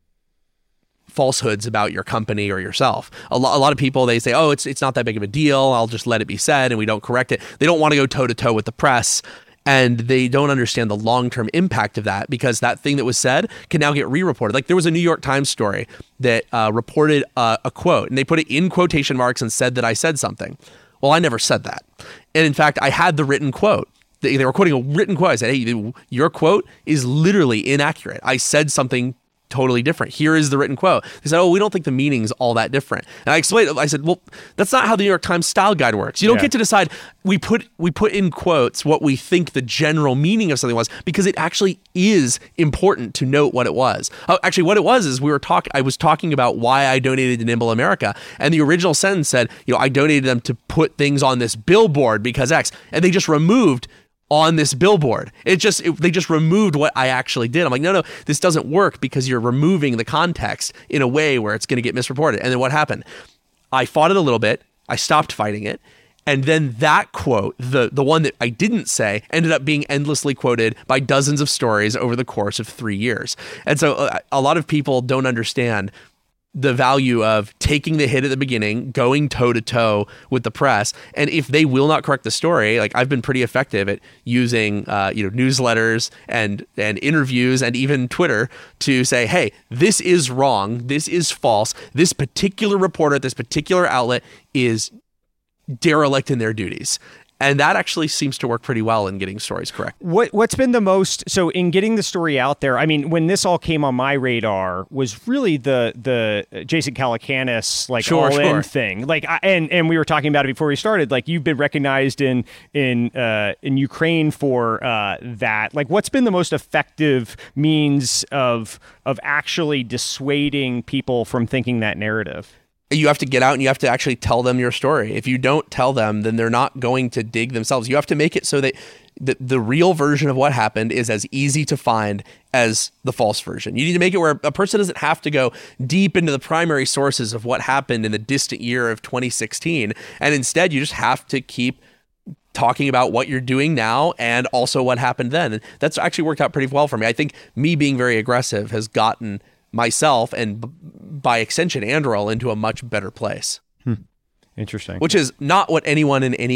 falsehoods about your company or yourself. A, lo- a lot of people, they say, oh, it's it's not that big of a deal. I'll just let it be said and we don't correct it. They don't want to go toe-to-toe with the press, and they don't understand the long-term impact of that, because that thing that was said can now get re-reported. Like there was a New York Times story that uh, reported uh, a quote, and they put it in quotation marks and said that I said something. Well, I never said that. And in fact, I had the written quote. They were quoting a written quote. I said, hey, your quote is literally inaccurate. I said something totally different. Here is the written quote. They said, oh, we don't think the meaning's all that different. And I explained, I said, well, that's not how the New York Times style guide works. You don't Yeah. get to decide. We put we put in quotes what we think the general meaning of something was, because it actually is important to note what it was. Oh, actually, what it was is we were talking. I was talking about why I donated to Nimble America, and the original sentence said, you know, I donated them to put things on this billboard because X, and they just removed on this billboard. It just it, they just removed what I actually did. I'm like, no, no, this doesn't work because you're removing the context in a way where it's going to get misreported. And then what happened? I fought it a little bit. I stopped fighting it. And then that quote, the the one that I didn't say, ended up being endlessly quoted by dozens of stories over the course of three years. And so uh, a lot of people don't understand the value of taking the hit at the beginning, going toe to toe with the press. And if they will not correct the story, like I've been pretty effective at using, uh, you know, newsletters and, and interviews and even Twitter to say, hey, this is wrong. This is false. This particular reporter at this particular outlet is derelict in their duties. And that actually seems to work pretty well in getting stories correct. What what's been the most so in getting the story out there? I mean, when this all came on my radar, was really the the Jason Calacanis like Sure, all in sure. thing. Like, I, and and we were talking about it before we started. Like, you've been recognized in in uh, in Ukraine for uh, that. Like, what's been the most effective means of of actually dissuading people from thinking that narrative? You have to get out and you have to actually tell them your story. If you don't tell them, then they're not going to dig themselves. You have to make it so that the, the real version of what happened is as easy to find as the false version. You need to make it where a person doesn't have to go deep into the primary sources of what happened in the distant year of twenty sixteen. And instead, you just have to keep talking about what you're doing now and also what happened then. And that's actually worked out pretty well for me. I think me being very aggressive has gotten myself and b- by extension Anduril into a much better place. Hmm. Interesting. Which is not what anyone in any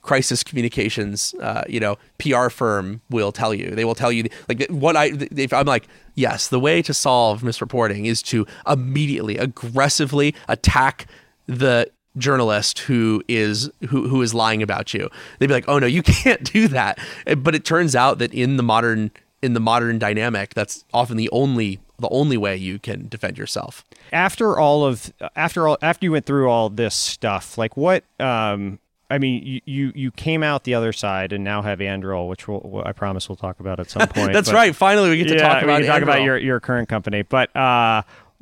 crisis communications, uh, you know, P R firm will tell you. They will tell you, like, what I, if I'm like, yes, the way to solve misreporting is to immediately, aggressively attack the journalist who is who who is lying about you. They'd be like, oh no, you can't do that. But it turns out that in the modern in the modern dynamic, that's often the only the only way you can defend yourself. After all of after all after you went through all this stuff, like what um I mean, you, you, you came out the other side and now have Anduril, which we'll, I promise we'll talk about at some point. That's but, right. Finally, we get to yeah, talk about we can talk Anduril. about your, your current company. But uh,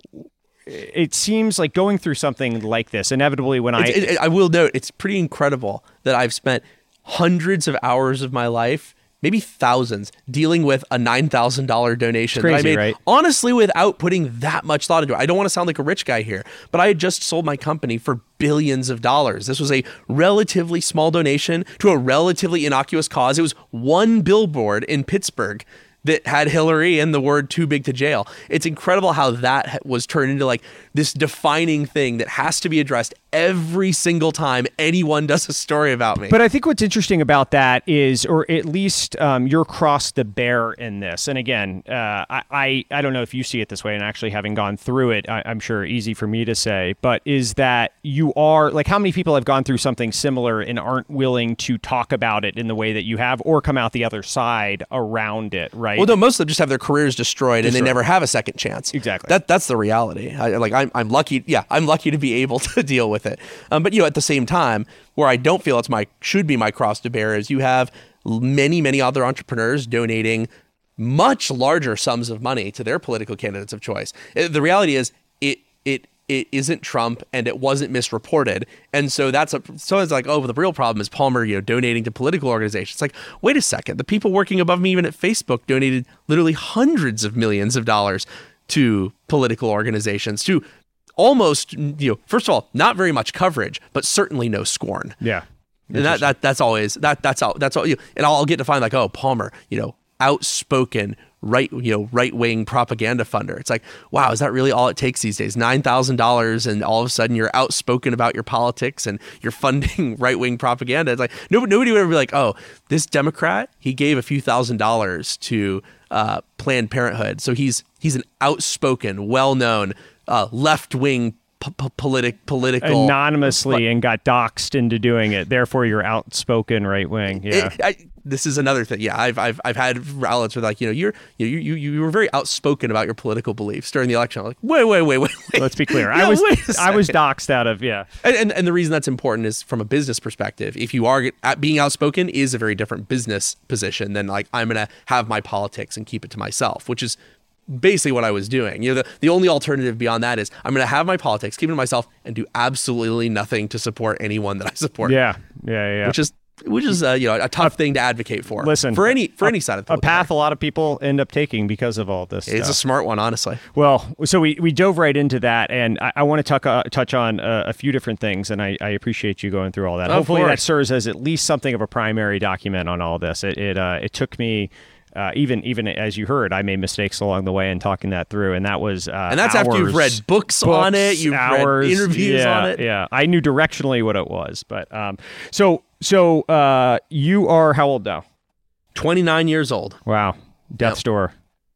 it seems like going through something like this, inevitably when I... It, it, I will note, it's pretty incredible that I've spent hundreds of hours of my life, maybe thousands, dealing with a nine thousand dollars donation crazy, that I made, right? honestly, without putting that much thought into it. I don't want to sound like a rich guy here, but I had just sold my company for billions of dollars. This was a relatively small donation to a relatively innocuous cause. It was one billboard in Pittsburgh that had Hillary and the word too big to jail. It's incredible how that was turned into like this defining thing that has to be addressed every single time anyone does a story about me. But I think what's interesting about that is, or at least um, you're cross the bear in this. And again, uh, I, I I don't know if you see it this way, and actually having gone through it, I, I'm sure easy for me to say, but is that you are, like how many people have gone through something similar and aren't willing to talk about it in the way that you have, or come out the other side around it, right? Well, no, most of them just have their careers destroyed, destroyed. and they never have a second chance. Exactly. That That's the reality. I, like I'm, I'm lucky. Yeah, I'm lucky to be able to deal with it. Um, but you know, at the same time, where I don't feel it's my should be my cross to bear is you have many, many other entrepreneurs donating much larger sums of money to their political candidates of choice. It, the reality is, it it it isn't Trump, and it wasn't misreported, and so that's a so it's like, oh, but the real problem is Palmer, you know, donating to political organizations. It's like, wait a second, the people working above me, even at Facebook, donated literally hundreds of millions of dollars to political organizations, to almost, you know, first of all, not very much coverage, but certainly no scorn. Yeah. And that, that that's always that that's all that's all you know, and I'll get to find like, oh, Palmer, you know, outspoken right, you know, right wing propaganda funder. It's like, wow, is that really all it takes these days? Nine thousand dollars, and all of a sudden you're outspoken about your politics and you're funding right wing propaganda. It's like nobody nobody would ever be like, oh, this Democrat, he gave a few thousand dollars to uh, Planned Parenthood, so he's he's an outspoken, well known uh, left wing p- p- politic political anonymously but, and got doxxed into doing it. Therefore, you're outspoken right wing. Yeah. It, I, this is another thing. Yeah, I've I've I've had outlets where like, you know, you're you you you were very outspoken about your political beliefs during the election. I'm like, wait, wait, wait, wait, wait. Let's be clear. Yeah, I was wait a I was second. doxxed out of yeah. And, and and the reason that's important is from a business perspective. If you are at being outspoken is a very different business position than like, I'm gonna have my politics and keep it to myself, which is basically what I was doing. You know, the, the only alternative beyond that is I'm going to have my politics, keep it to myself, and do absolutely nothing to support anyone that I support. Yeah, yeah, yeah. Which is which is uh, you know, a tough thing to advocate for. Listen, for any for a, any side of the a path a lot of people end up taking because of all this. It's stuff. a smart one, honestly. Well, so we, we dove right into that, and I, I want to tuck, uh, touch on uh, a few different things, and I, I appreciate you going through all that. Of Hopefully, course. that serves as at least something of a primary document on all this. It it uh, it took me. Uh, even even as you heard, I made mistakes along the way in talking that through, and that was uh, and that's hours, after you've read books, books on it, you've hours, read interviews yeah, on it. Yeah, I knew directionally what it was, but um, so so uh, you are how old now? twenty-nine years old. Wow, death's Yep. door.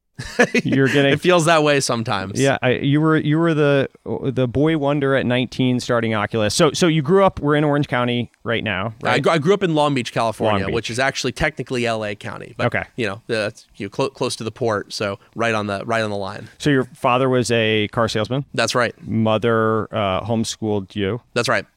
You're getting it feels that way sometimes. Yeah, I, you were you were the the boy wonder at nineteen starting Oculus. So so you grew up. We're in Orange County right now, I, right? gr- I grew up in Long Beach, California, Long Beach. which is actually technically L A County. But, Okay. you know, that's you know, clo- close to the port, so right on the right on the line. So your father was a car salesman. That's right. Mother uh, homeschooled you. That's right.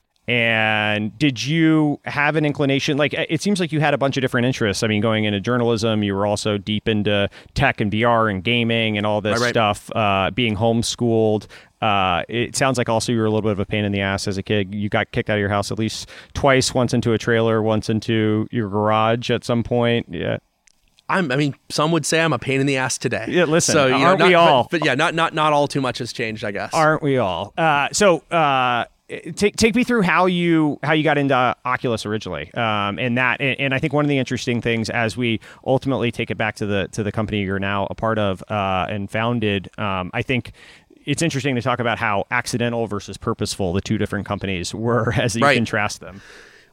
And did you have an inclination? Like, it seems like you had a bunch of different interests. I mean, going into journalism, you were also deep into tech and V R and gaming and all this Right, right. stuff. Uh, being homeschooled, uh, it sounds like also you were a little bit of a pain in the ass as a kid. You got kicked out of your house at least twice. Once into a trailer, once into your garage at some point. Yeah. I'm, I mean, some would say I'm a pain in the ass today. Yeah, listen, so, you know, aren't not- we all? But, but yeah, not not not all too much has changed, I guess. Aren't we all? Uh, so uh, take take me through how you how you got into Oculus originally, um, and that, and, and I think one of the interesting things as we ultimately take it back to the to the company you're now a part of uh, and founded, um, I think. It's interesting to talk about how accidental versus purposeful the two different companies were as you Right. contrast them.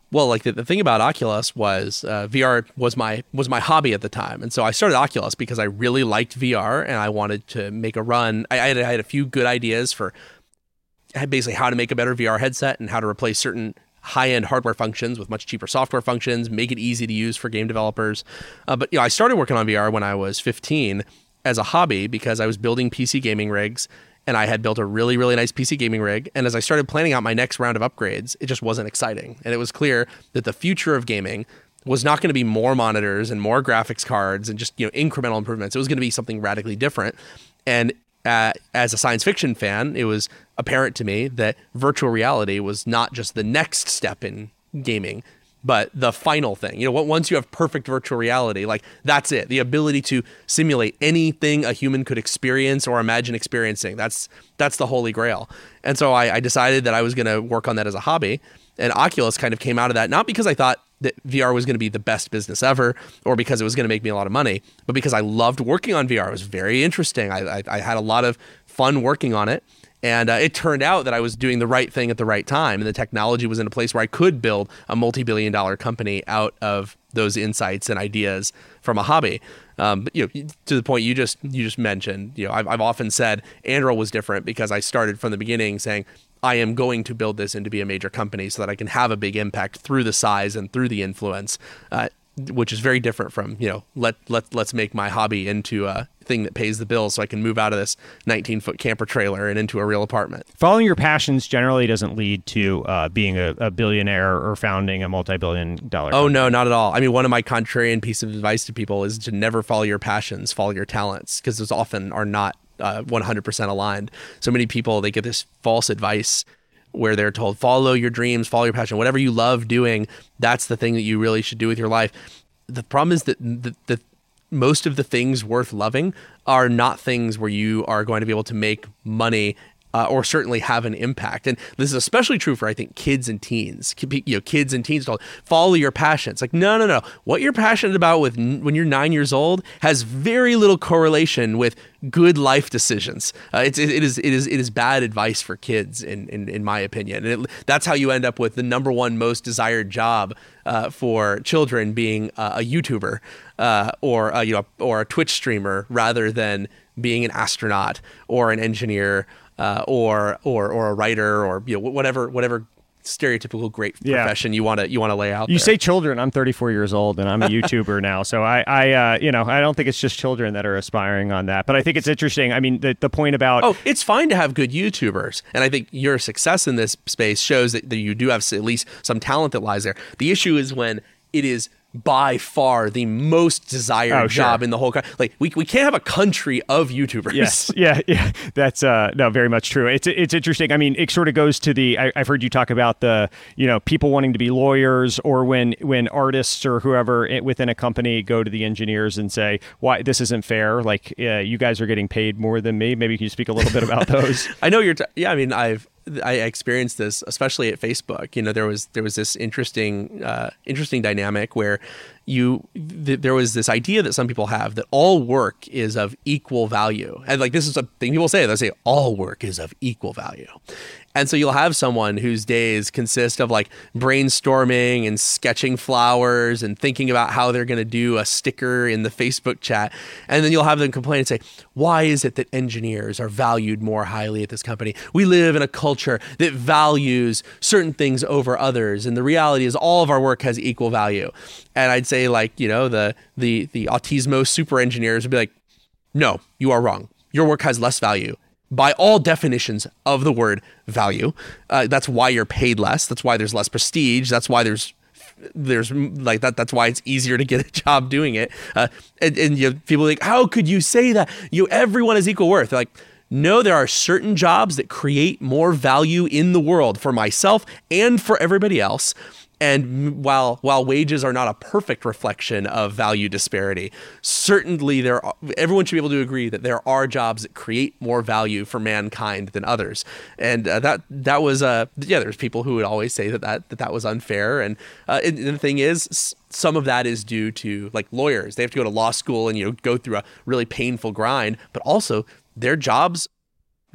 Well, like the, the thing about Oculus was uh, V R was my was my hobby at the time, and so I started Oculus because I really liked V R and I wanted to make a run. I, I, had, I had a few good ideas for basically how to make a better V R headset and how to replace certain high-end hardware functions with much cheaper software functions, make it easy to use for game developers. Uh, but you know, I started working on V R when I was fifteen as a hobby because I was building P C gaming rigs. And I had built a really, really nice P C gaming rig. And as I started planning out my next round of upgrades, it just wasn't exciting. And it was clear that the future of gaming was not going to be more monitors and more graphics cards and just, you know, incremental improvements. It was going to be something radically different. And uh, as a science fiction fan, it was apparent to me that virtual reality was not just the next step in gaming, but the final thing. You know, once you have perfect virtual reality, like that's it. The ability to simulate anything a human could experience or imagine experiencing. That's that's the holy grail. And so I, I decided that I was going to work on that as a hobby. And Oculus kind of came out of that, not because I thought that V R was going to be the best business ever or because it was going to make me a lot of money, but because I loved working on V R. It was very interesting. I, I, I had a lot of fun working on it. And uh, it turned out that I was doing the right thing at the right time. And the technology was in a place where I could build a multi-billion dollar company out of those insights and ideas from a hobby. Um, but, you know, to the point you just you just mentioned, you know, I've, I've often said Anduril was different because I started from the beginning saying, I am going to build this into be a major company so that I can have a big impact through the size and through the influence, uh, which is very different from, you know, let, let, let's make my hobby into a thing that pays the bills so I can move out of this nineteen foot camper trailer and into a real apartment. Following your passions generally doesn't lead to uh, being a, a billionaire or founding a multi-billion dollar Oh, company. no, not at all. I mean, one of my contrarian piece of advice to people is to never follow your passions, follow your talents, because those often are not uh, one hundred percent aligned. So many people, they get this false advice where they're told, follow your dreams, follow your passion, whatever you love doing, that's the thing that you really should do with your life. The problem is that the, the most of the things worth loving are not things where you are going to be able to make money uh, or certainly have an impact. And this is especially true for, I think, kids and teens. You know, kids and teens told, follow your passions. Like, no, no, no. What you're passionate about with n- when you're nine years old has very little correlation with good life decisions. Uh, it's, it, it is it is it is bad advice for kids, in in, in my opinion. And it, that's how you end up with the number one most desired job uh, for children being uh, a YouTuber uh, or uh, you know or a Twitch streamer rather than being an astronaut or an engineer uh, or or or a writer or you know whatever whatever stereotypical great Yeah. profession you want to you want to lay out. You there. say children. I'm thirty-four years old, and I'm a YouTuber now. So I, I, uh, you know, I don't think it's just children that are aspiring on that. But I think it's interesting. I mean, the the point about Oh, it's fine to have good YouTubers. And I think your success in this space shows that, that you do have at least some talent that lies there. The issue is when it is by far the most desired Oh, sure. job in the whole country. Like we we can't have a country of YouTubers. Yes, yeah, yeah, that's uh, no, very much true. It's it's interesting. I mean, it sort of goes to the. I, I've heard you talk about the, you know, people wanting to be lawyers, or when when artists or whoever within a company go to the engineers and say, "Why this isn't fair? Like, uh, you guys are getting paid more than me." Maybe can you speak a little bit about those? I know you're. T- yeah, I mean, I've I experienced this, especially at Facebook. You know, there was there was this interesting uh, interesting dynamic where you th- there was this idea that some people have that all work is of equal value, and like this is a thing people say. They say all work is of equal value. And so you'll have someone whose days consist of like brainstorming and sketching flowers and thinking about how they're going to do a sticker in the Facebook chat. And then you'll have them complain and say, why is it that engineers are valued more highly at this company? We live in a culture that values certain things over others. And the reality is all of our work has equal value. And I'd say like, you know, the the the Autismo super engineers would be like, no, you are wrong. Your work has less value. By all definitions of the word value, uh, that's why you're paid less. That's why there's less prestige. That's why there's there's like that. That's why it's easier to get a job doing it. Uh, and and you know, people are like, how could you say that? You everyone is equal worth. They're like, no, there are certain jobs that create more value in the world for myself and for everybody else. And while while wages are not a perfect reflection of value disparity, certainly there are, everyone should be able to agree that there are jobs that create more value for mankind than others. And uh, that that was uh yeah, there's people who would always say that that that, that was unfair. And, uh, and the thing is, some of that is due to like lawyers. They have to go to law school and you know go through a really painful grind, but also their jobs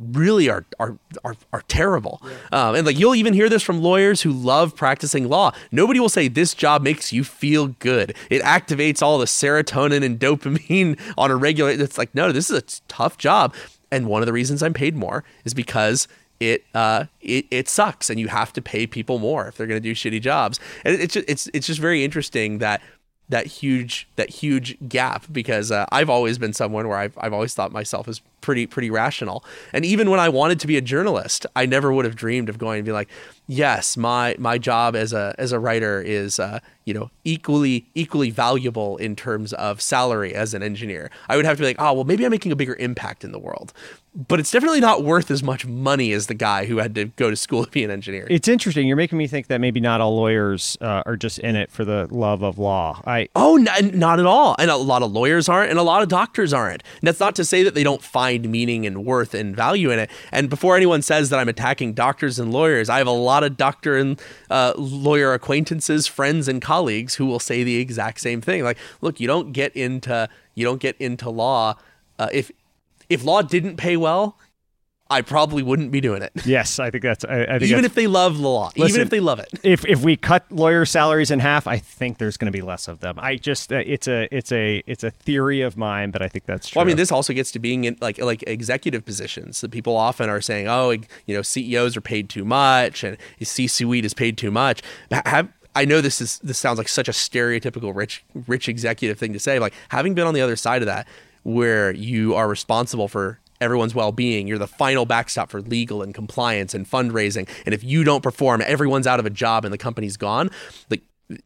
really are are are, are terrible. Yeah. Um, and like you'll even hear this from lawyers who love practicing law. Nobody will say this job makes you feel good. It activates all the serotonin and dopamine on a regular. It's like, no, this is a tough job. And one of the reasons I'm paid more is because it uh it, it sucks, and you have to pay people more if they're going to do shitty jobs. And it's just, it's it's just very interesting that that huge that huge gap, because uh, I've always been someone where I've I've always thought myself as pretty pretty rational. And even when I wanted to be a journalist, I never would have dreamed of going and be like, yes, my my job as a as a writer is uh, you know equally equally valuable in terms of salary as an engineer. I would have to be like, oh well, maybe I'm making a bigger impact in the world. But it's definitely not worth as much money as the guy who had to go to school to be an engineer. It's interesting. You're making me think that maybe not all lawyers uh, are just in it for the love of law. I Oh, n- not at all. And a lot of lawyers aren't, and a lot of doctors aren't. And that's not to say that they don't find meaning and worth and value in it. And before anyone says that I'm attacking doctors and lawyers, I have a lot of doctor and uh, lawyer acquaintances, friends, and colleagues who will say the exact same thing. Like, look, you don't get into you don't get into law uh, if if law didn't pay well. I probably wouldn't be doing it. Yes, I think that's. I, I think even that's, if they love the law, listen, even if they love it. If if we cut lawyer salaries in half, I think there's going to be less of them. I just uh, it's a it's a it's a theory of mine, but I think that's true. Well, I mean, this also gets to being in like like executive positions. That people often are saying, oh, you know, C E Os are paid too much, and C-suite is paid too much. Have I know this is this sounds like such a stereotypical rich rich executive thing to say. Like, having been on the other side of that, where you are responsible for everyone's well-being, you're the final backstop for legal and compliance and fundraising, and if you don't perform, everyone's out of a job and the company's gone. Like,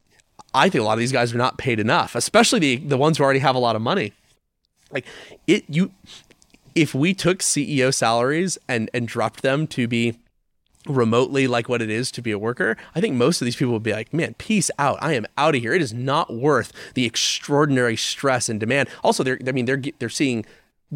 I think a lot of these guys are not paid enough, especially the the ones who already have a lot of money. Like, it you if we took C E O salaries and and dropped them to be remotely like what it is to be a worker, I think most of these people would be like, man, peace out. I am out of here. It is not worth the extraordinary stress and demand. Also, they're I mean they're they're seeing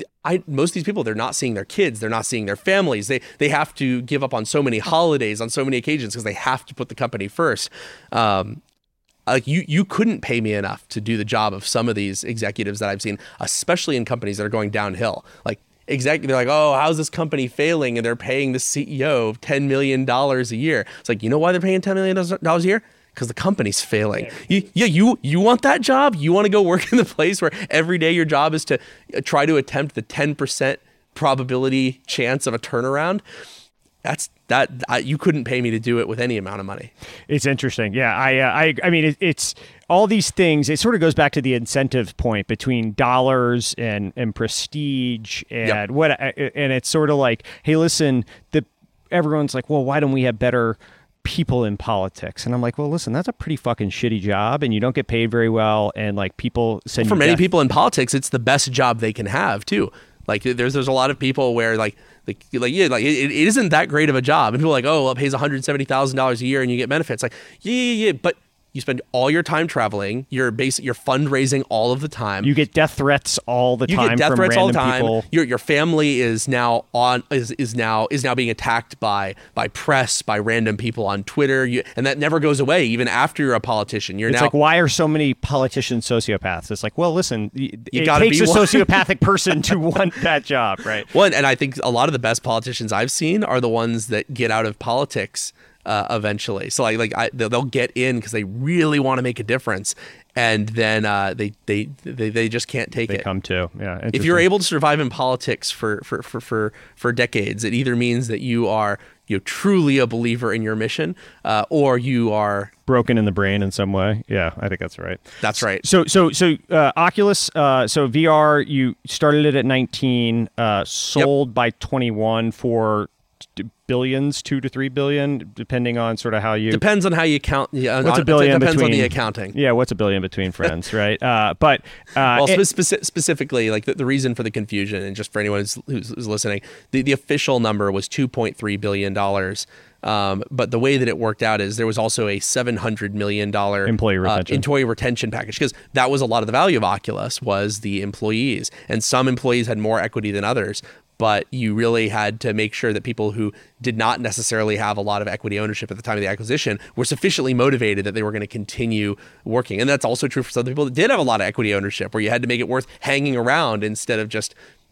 I most of these people, they're not seeing their kids, they're not seeing their families. They they have to give up on so many holidays, on so many occasions, because they have to put the company first. Um, like you you couldn't pay me enough to do the job of some of these executives that I've seen, especially in companies that are going downhill. Like exec, they're like, oh, how's this company failing? And they're paying the C E O ten million dollars a year. It's like, you know why they're paying ten million dollars a year? Because the company's failing. You, yeah, you you want that job? You want to go work in the place where every day your job is to try to attempt the ten percent probability chance of a turnaround? That's that I, you couldn't pay me to do it with any amount of money. It's interesting. Yeah, I uh, I I mean, it, it's all these things. It sort of goes back to the incentive point between dollars and and prestige and yep. what. And it's sort of like, hey, listen, the everyone's like, well, why don't we have better people in politics? And I'm like, well, listen, that's a pretty fucking shitty job, and you don't get paid very well, and like people send for you many death- people in politics, it's the best job they can have too. Like there's there's a lot of people where like like like yeah like it, it isn't that great of a job, and people are like, oh, well, it pays one hundred seventy thousand dollars a year and you get benefits. Like yeah yeah yeah, but you spend all your time traveling. You're basic. You're fundraising all of the time. You get death threats all the you time. You get death from threats all the time. People. Your your family is now on is, is now is now being attacked by by press, by random people on Twitter. You, and that never goes away even after you're a politician. You're it's now like, why are so many politicians sociopaths? It's like, well, listen, you it gotta takes be a one. sociopathic person to want that job, right? One, and I think a lot of the best politicians I've seen are the ones that get out of politics Uh, eventually. So like like I, they'll get in because they really want to make a difference, and then uh, they, they they they just can't take they it. They come to yeah. If you're able to survive in politics for for, for for for decades, it either means that you are you know truly a believer in your mission, uh, or you are broken in the brain in some way. Yeah, I think that's right. That's right. So so so uh, Oculus. Uh, so V R, you started it at nineteen, uh, sold yep. by twenty-one for billions, two to three billion, depending on sort of how you depends on how you count. Yeah, what's on, a billion it depends between, on the accounting. Yeah, what's a billion between friends, right? Uh, but uh, well, it, spe- specifically, like the, the reason for the confusion, and just for anyone who's, who's, who's listening, the, the official number was two point three billion dollars. Um, but the way that it worked out is there was also a seven hundred million dollars employee retention. Uh, employee retention package, because that was a lot of the value of Oculus was the employees, and some employees had more equity than others. But you really had to make sure that people who did not necessarily have a lot of equity ownership at the time of the acquisition were sufficiently motivated that they were going to continue working. And that's also true for some people that did have a lot of equity ownership, where you had to make it worth hanging around instead of just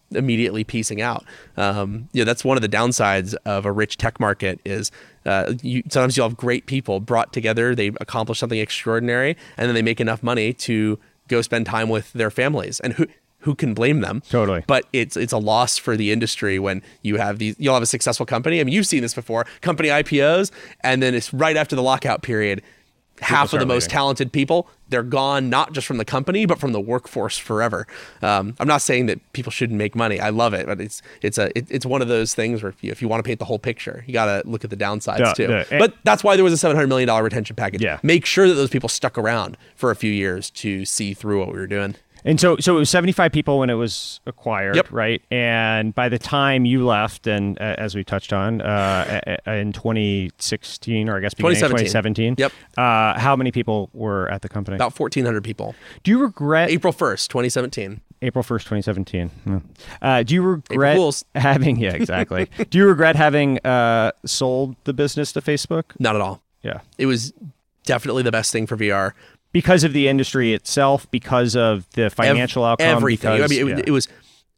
immediately piecing out. Um, you know, that's one of the downsides of a rich tech market is uh, you, sometimes you'll have great people brought together, they accomplish something extraordinary, and then they make enough money to go spend time with their families. And who who can blame them? Totally. But it's it's a loss for the industry when you have these, you'll have a successful company. I mean, you've seen this before, company I P Os, and then it's right after the lockout period, half of the most leaving. talented people, they're gone, not just from the company, but from the workforce forever. Um, I'm not saying that people shouldn't make money. I love it, but it's it's a it, it's one of those things where if you, if you want to paint the whole picture, you got to look at the downsides Yeah, too. yeah. But that's why there was a seven hundred million dollars retention package. Yeah. Make sure that those people stuck around for a few years to see through what we were doing. And so, so it was seventy-five people when it was acquired, Yep. right? And by the time you left, and uh, as we touched on, uh, in twenty sixteen, or I guess beginning of twenty seventeen, Yep. uh, how many people were at the company? About fourteen hundred people. Do you regret April first, twenty seventeen. April first, twenty seventeen? Hmm. Uh, do you regret April Fools. having? Yeah, exactly. Do you regret having uh, sold the business to Facebook? Not at all. Yeah, It was definitely the best thing for V R. because of the industry itself, because of the financial Ev- outcome, everything. because- I mean, it, yeah. it was.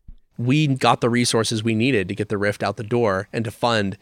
We got the resources we needed to get the Rift out the door and to fund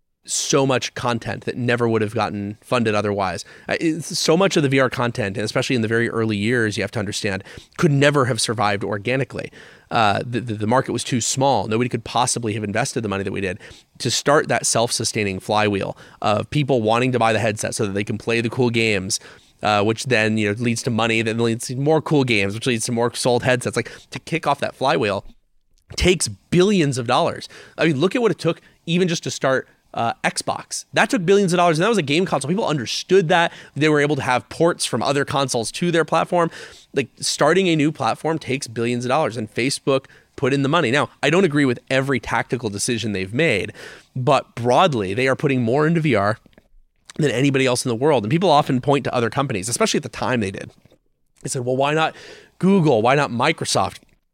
so much content that never would have gotten funded otherwise. Uh, it's- so much of the V R content, and especially in the very early years, you have to understand, could never have survived organically. Uh, the, the, the market was too small. Nobody could possibly have invested the money that we did to start that self-sustaining flywheel of people wanting to buy the headset so that they can play the cool games. Uh, which then you know leads to money, then leads to more cool games, which leads to more sold headsets. Like, to kick off that flywheel takes billions of dollars. I mean, look at what it took even just to start uh, Xbox. That took billions of dollars, and that was a game console. People understood that. They were able to have ports from other consoles to their platform. Like, starting a new platform takes billions of dollars, and Facebook put in the money. Now, I don't agree with every tactical decision they've made, but broadly, they are putting more into V R than anybody else in the world. And people often point to other companies, especially at the time they did. They said, well, why not Google? Why not Microsoft?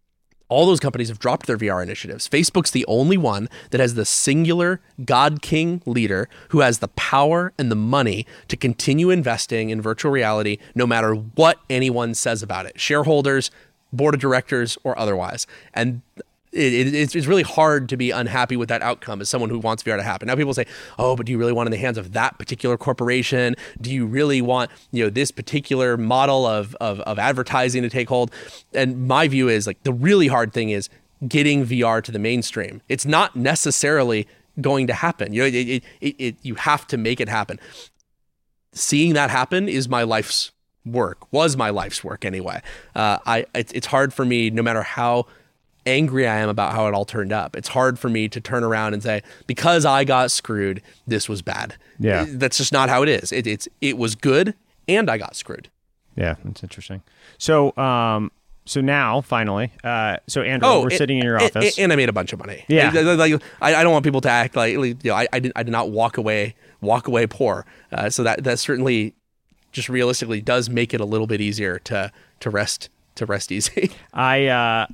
All those companies have dropped their V R initiatives. Facebook's the only one that has the singular God King leader who has the power and the money to continue investing in virtual reality no matter what anyone says about it, shareholders, board of directors, or otherwise. And It, it, it's, it's really hard to be unhappy with that outcome as someone who wants V R to happen. Now people say, oh, but do you really want it in the hands of that particular corporation? Do you really want, you know, this particular model of, of, of advertising to take hold? And my view is, like, the really hard thing is getting V R to the mainstream. It's not necessarily going to happen. You know, it, it, it, it, you have to make it happen. Seeing that happen is my life's work, was my life's work anyway. Uh, I it's, it's hard for me, no matter how angry I am about how it all turned up. It's hard for me to turn around and say, because I got screwed, this was bad. Yeah. That's just not how it is. It, it's it was good, and I got screwed. Yeah, that's interesting. So, um, so now finally, uh, so Andrew, we're and- sitting in your and- office. and I made a bunch of money. Yeah. Like, like, I, I don't want people to act like, you know, I, I did I did not walk away walk away poor. Uh, so that that certainly, just realistically, does make it a little bit easier to to rest to rest easy. I. Uh,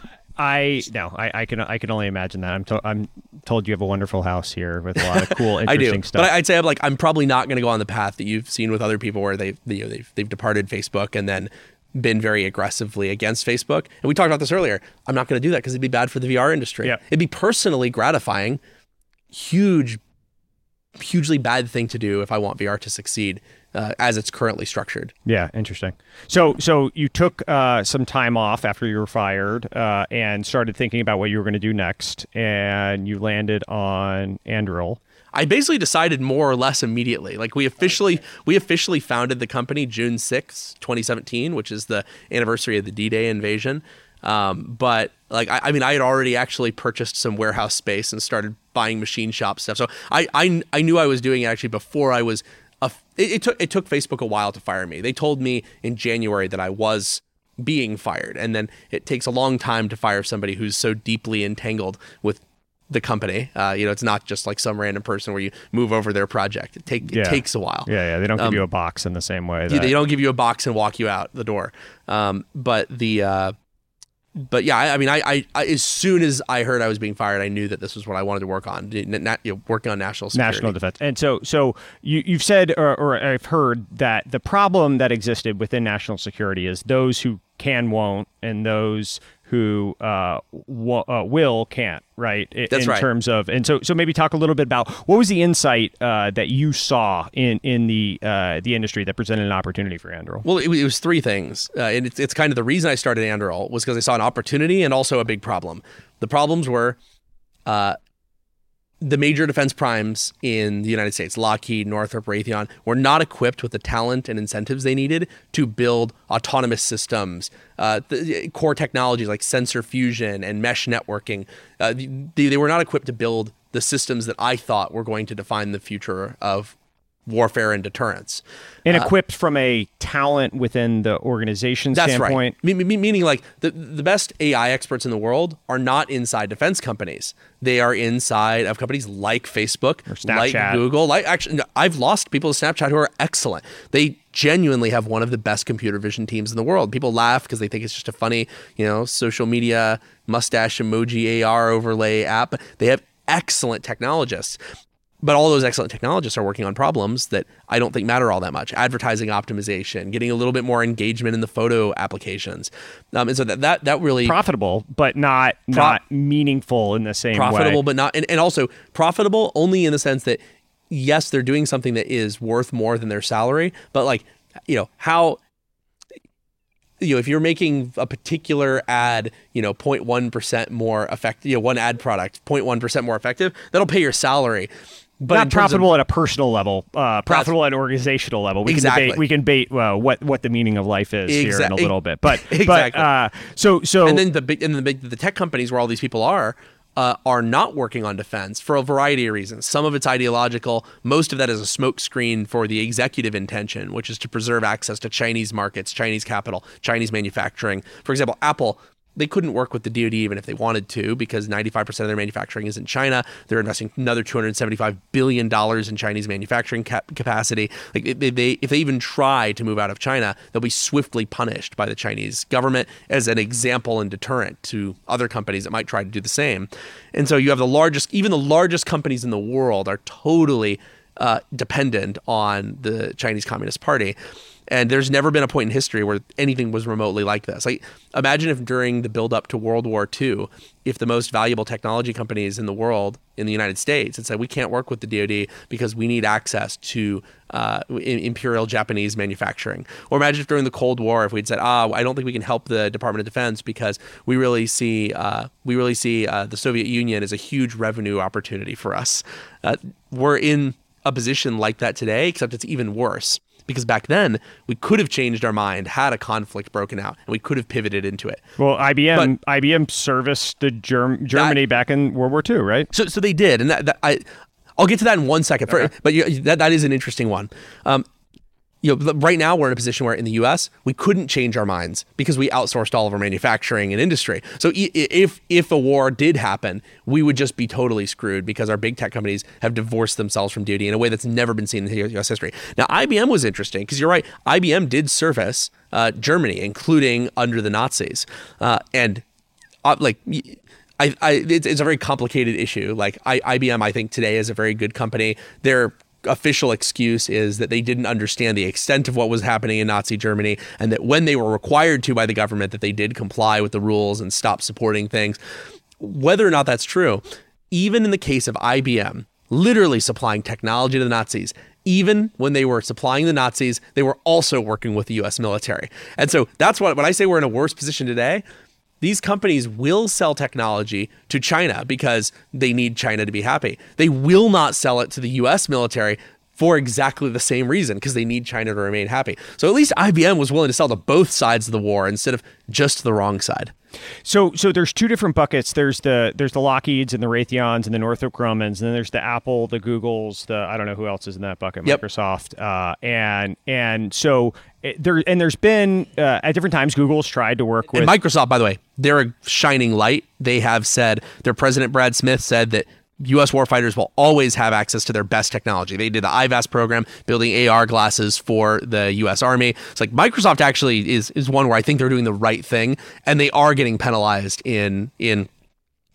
I no, I, I can I can only imagine that. I'm to, I'm told you have a wonderful house here with a lot of cool, I interesting do, stuff. but I'd say I'm like I'm probably not going to go on the path that you've seen with other people where they you know they've they've departed Facebook and then been very aggressively against Facebook. And we talked about this earlier. I'm not going to do that because it'd be bad for the V R industry. Yeah. It'd be personally gratifying, huge, hugely bad thing to do if I want V R to succeed uh, as it's currently structured. Yeah, interesting. So, so you took uh, some time off after you were fired uh, and started thinking about what you were going to do next, and you landed on Anduril. I basically decided more or less immediately. Like we officially we officially founded the company June sixth, twenty seventeen, which is the anniversary of the D-Day invasion. Um, but like I, I mean, I had already actually purchased some warehouse space and started buying machine shop stuff. So I I, I knew I was doing it actually before I was. A, it, it took it took Facebook a while to fire me. They told me in January that I was being fired, and then it takes a long time to fire somebody who's so deeply entangled with the company. Uh, you know, it's not just like some random person where you move over their project. It, take, Yeah. it takes a while. Yeah, yeah. They don't give Um, you a box in the same way. Yeah, That, they don't give you a box and walk you out the door. Um, but the, uh, but yeah, I, I mean, I, I, I, as soon as I heard I was being fired, I knew that this was what I wanted to work on, not, you know, working on national security. national defense. And so, so you, you've said, or, or I've heard that the problem that existed within national security is those who can, won't, and those who uh, w- uh, will can't, right? I- That's in right. terms of, and so so maybe talk a little bit about what was the insight uh, that you saw in in the uh, the industry that presented an opportunity for Anduril. Well, it, it was three things, uh, and it's, it's kind of the reason I started Anduril was because I saw an opportunity and also a big problem. The problems were uh, the major defense primes in the United States, Lockheed, Northrop, Raytheon, were not equipped with the talent and incentives they needed to build autonomous systems, uh, the core technologies like sensor fusion and mesh networking. Uh, they, they were not equipped to build the systems that I thought were going to define the future of warfare and deterrence. And Uh, equipped from a talent within the organization That's standpoint. right. Me- me- meaning, like the the best A I experts in the world are not inside defense companies. They are inside of companies like Facebook, Or like Snapchat. Google. Like actually, no, I've lost people to Snapchat who are excellent. They genuinely have one of the best computer vision teams in the world. People laugh because they think it's just a funny, you know, social media mustache emoji A R overlay app. They have excellent technologists. But all those excellent technologists are working on problems that I don't think matter all that much. Advertising optimization, getting a little bit more engagement in the photo applications. Um, and so that, that, that really... Profitable, but not Pro- not meaningful in the same profitable, way. but not... And, and also profitable only in the sense that, yes, they're doing something that is worth more than their salary. But like, you know, how... You know, if you're making a particular ad, you know, zero point one percent more effective, you know, one ad product, zero point one percent more effective, that'll pay your salary. But in Not terms of- profitable at a personal level, uh, profitable at an organizational level. We Exactly. can debate. We can debate well, what what the meaning of life is here in a Exa- little bit. But exactly. but uh, so so and then the big and the big the tech companies where all these people are uh, are not working on defense for a variety of reasons. Some of it's ideological. Most of that is a smokescreen for the executive intention, which is to preserve access to Chinese markets, Chinese capital, Chinese manufacturing. For example, Apple. They couldn't work with the D O D even if they wanted to because ninety-five percent of their manufacturing is in China. They're investing another two hundred seventy-five billion dollars in Chinese manufacturing cap- capacity. Like if they, if they even try to move out of China, they'll be swiftly punished by the Chinese government as an example and deterrent to other companies that might try to do the same. And so you have the largest, even the largest companies in the world are totally uh, dependent on the Chinese Communist Party. And there's never been a point in history where anything was remotely like this. Like, imagine if during the build-up to World War Two, if the most valuable technology companies in the world, in the United States, had said, we can't work with the D O D because we need access to uh, imperial Japanese manufacturing. Or imagine if during the Cold War, if we'd said, ah, I don't think we can help the Department of Defense because we really see uh, we really see uh, the Soviet Union as a huge revenue opportunity for us. Uh, we're in a position like that today, except it's even worse. Because back then, we could have changed our mind had a conflict broken out, and we could have pivoted into it. well, I B M I B M serviced the Germ- Germany That- back in World War Two, right? So, so they did, and that, that I, I'll get to that in one second. For, but you, that that is an interesting one. Um, you know, right now we're in a position where in the U S we couldn't change our minds because we outsourced all of our manufacturing and industry. So i- if if a war did happen, we would just be totally screwed because our big tech companies have divorced themselves from D O D in a way that's never been seen in U S history. Now, I B M was interesting because you're right. I B M did service uh, Germany, including under the Nazis, uh, and uh, like. I, I, it's, it's a very complicated issue. Like I, I B M, I think today is a very good company. Their official excuse is that they didn't understand the extent of what was happening in Nazi Germany, and that when they were required to by the government, that they did comply with the rules and stop supporting things. Whether or not that's true, even in the case of I B M, literally supplying technology to the Nazis, even when they were supplying the Nazis, they were also working with the U S military. And so that's what, when I say we're in a worse position today, these companies will sell technology to China because they need China to be happy. They will not sell it to the U S military for exactly the same reason, because they need China to remain happy. So at least I B M was willing to sell to both sides of the war instead of just the wrong side. So so there's two different buckets. There's the there's the Lockheeds and the Raytheons and the Northrop Grummans, and then there's the Apple, the Googles, the I don't know who else is in that bucket, Yep. Microsoft, uh, and and so it, there and there's been uh, at different times Google's tried to work with And Microsoft, by the way, they're a shining light. They have said, their president, Brad Smith, said that U S warfighters will always have access to their best technology. They did the I V A S program, building A R glasses for the U S Army. It's like Microsoft actually is is one where I think they're doing the right thing, and they are getting penalized in in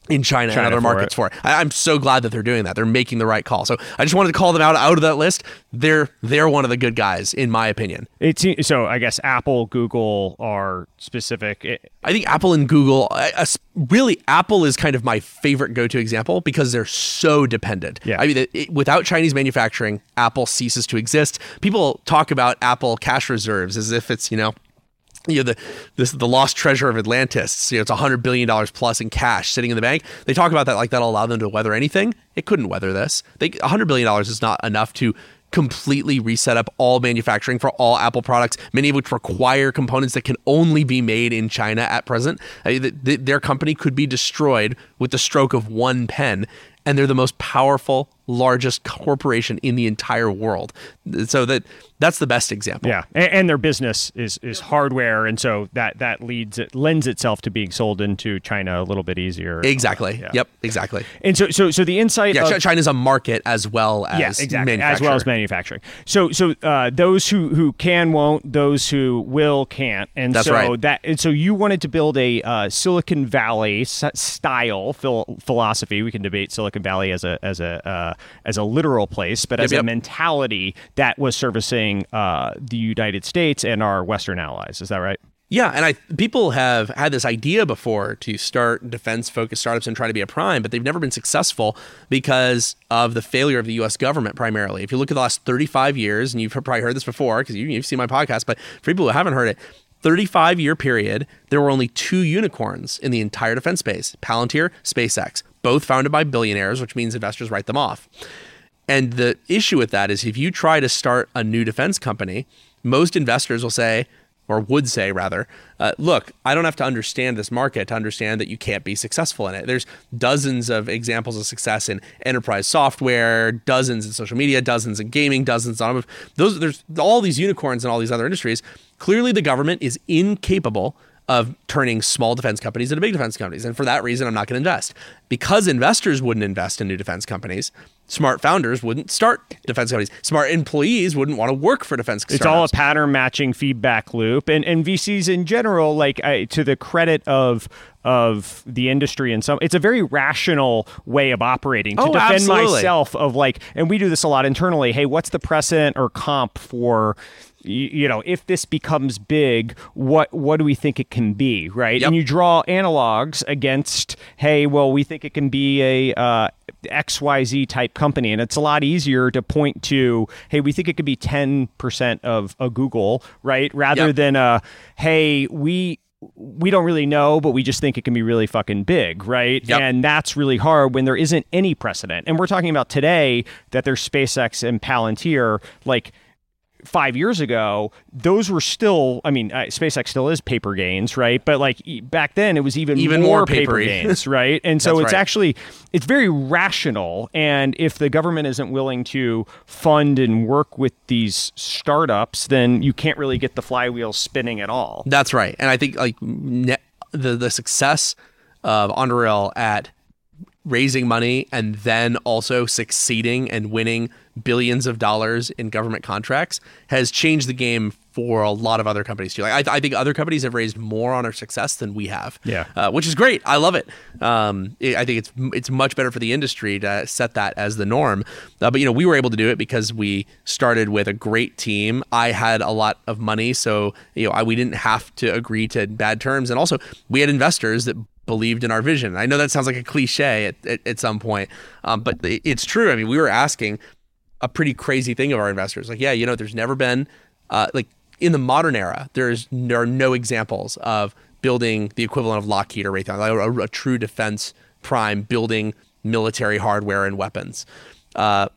in China, China and other for markets it. for it. I, I'm so glad that they're doing that. They're making the right call. So I just wanted to call them out out of that list. They're they're one of the good guys, in my opinion. It's so I guess Apple, Google are specific. It, I think Apple and Google, I- I- really, Apple is kind of my favorite go-to example because they're so dependent. Yeah. I mean, it, it- without Chinese manufacturing, Apple ceases to exist. People talk about Apple cash reserves as if it's, you know, you know, the this the lost treasure of Atlantis. You know, it's a hundred billion dollars plus in cash sitting in the bank. They talk about that like that'll allow them to weather anything. It couldn't weather this. They a hundred billion dollars is not enough to completely reset up all manufacturing for all Apple products, many of which require components that can only be made in China at present. I mean, th- th- their company could be destroyed with the stroke of one pen, and they're the most powerful, largest corporation in the entire world. So that that's the best example. Yeah, and, and their business is is hardware, and so that that leads it lends itself to being sold into China a little bit easier. Exactly. Yeah. Yep. Exactly. And so so so the insight. Yeah, of, Ch- China's a market as well as yeah, exactly, manufacturer. as well as manufacturing. So so uh, those who who can won't, those who will can't, and That's so right. that and so you wanted to build a uh, Silicon Valley s- style phil- philosophy. We can debate Silicon Valley as a as a uh, as a literal place, but Yep, as a yep. mentality that was servicing uh, the United States and our Western allies. Is that right? Yeah, and I people have had this idea before to start defense-focused startups and try to be a prime, but they've never been successful because of the failure of the U S government primarily. If you look at the last thirty-five years, and you've probably heard this before because you, you've seen my podcast, but for people who haven't heard it, thirty-five year period, there were only two unicorns in the entire defense space, Palantir, SpaceX, both founded by billionaires, which means investors write them off. And the issue with that is if you try to start a new defense company, most investors will say, or would say rather, uh, look, I don't have to understand this market to understand that you can't be successful in it. There's dozens of examples of success in enterprise software, dozens in social media, dozens in gaming, dozens in those. There's all these unicorns in all these other industries. Clearly, the government is incapable of turning small defense companies into big defense companies. And for that reason, I'm not going to invest. Because investors wouldn't invest in new defense companies, smart founders wouldn't start defense companies. Smart employees wouldn't want to work for defense It's startups. all a pattern matching feedback loop, and and V Cs in general, like I, to the credit of of the industry and some, it's a very rational way of operating to Oh, defend absolutely. myself of like, and we do this a lot internally. Hey, what's the precedent or comp for? You know, if this becomes big, what what do we think it can be, right? Yep. And you draw analogs against, hey, well, we think it can be a uh, X Y Z type company, and it's a lot easier to point to, hey, we think it could be ten percent of a Google, right? Rather Yep. than a, hey, we we don't really know, but we just think it can be really fucking big, right? Yep. And that's really hard when there isn't any precedent. And we're talking about today that there's SpaceX and Palantir, like. Five years ago, those were still, I mean, uh, SpaceX still is paper gains, right? But like e- back then, it was even, Even more, more paper papery. gains, right? And so That's it's right. actually, it's very rational. And if the government isn't willing to fund and work with these startups, then you can't really get the flywheel spinning at all. That's right. And I think like ne- the the success of Anduril at raising money and then also succeeding and winning billions of dollars in government contracts has changed the game for a lot of other companies too. Like I, I think other companies have raised more on our success than we have. Yeah. uh, which is great. I love it. Um, it- I think it's it's much better for the industry to set that as the norm. Uh, but you know, we were able to do it because we started with a great team. I had a lot of money, so you know, I, we didn't have to agree to bad terms, and also we had investors that believed in our vision. I know that sounds like a cliche at, at, at some point, um, but it- it's true. I mean, we were asking a pretty crazy thing of our investors. Like, yeah, you know, there's never been, uh, like in the modern era, there's there are no examples of building the equivalent of Lockheed or Raytheon, like a, a true defense prime building military hardware and weapons. Uh,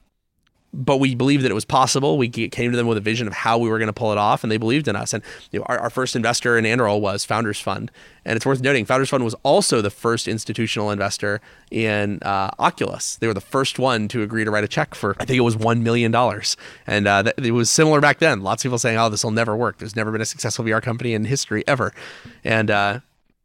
but we believed that it was possible. We came to them with a vision of how we were going to pull it off, and they believed in us. And you know, our, our first investor in Anduril was Founders Fund, and it's worth noting Founders Fund was also the first institutional investor in uh, Oculus. They were the first one to agree to write a check for, I think it was one million dollars, and uh, that, it was similar back then. Lots of people saying, "Oh, this will never work. There's never been a successful V R company in history ever," and uh,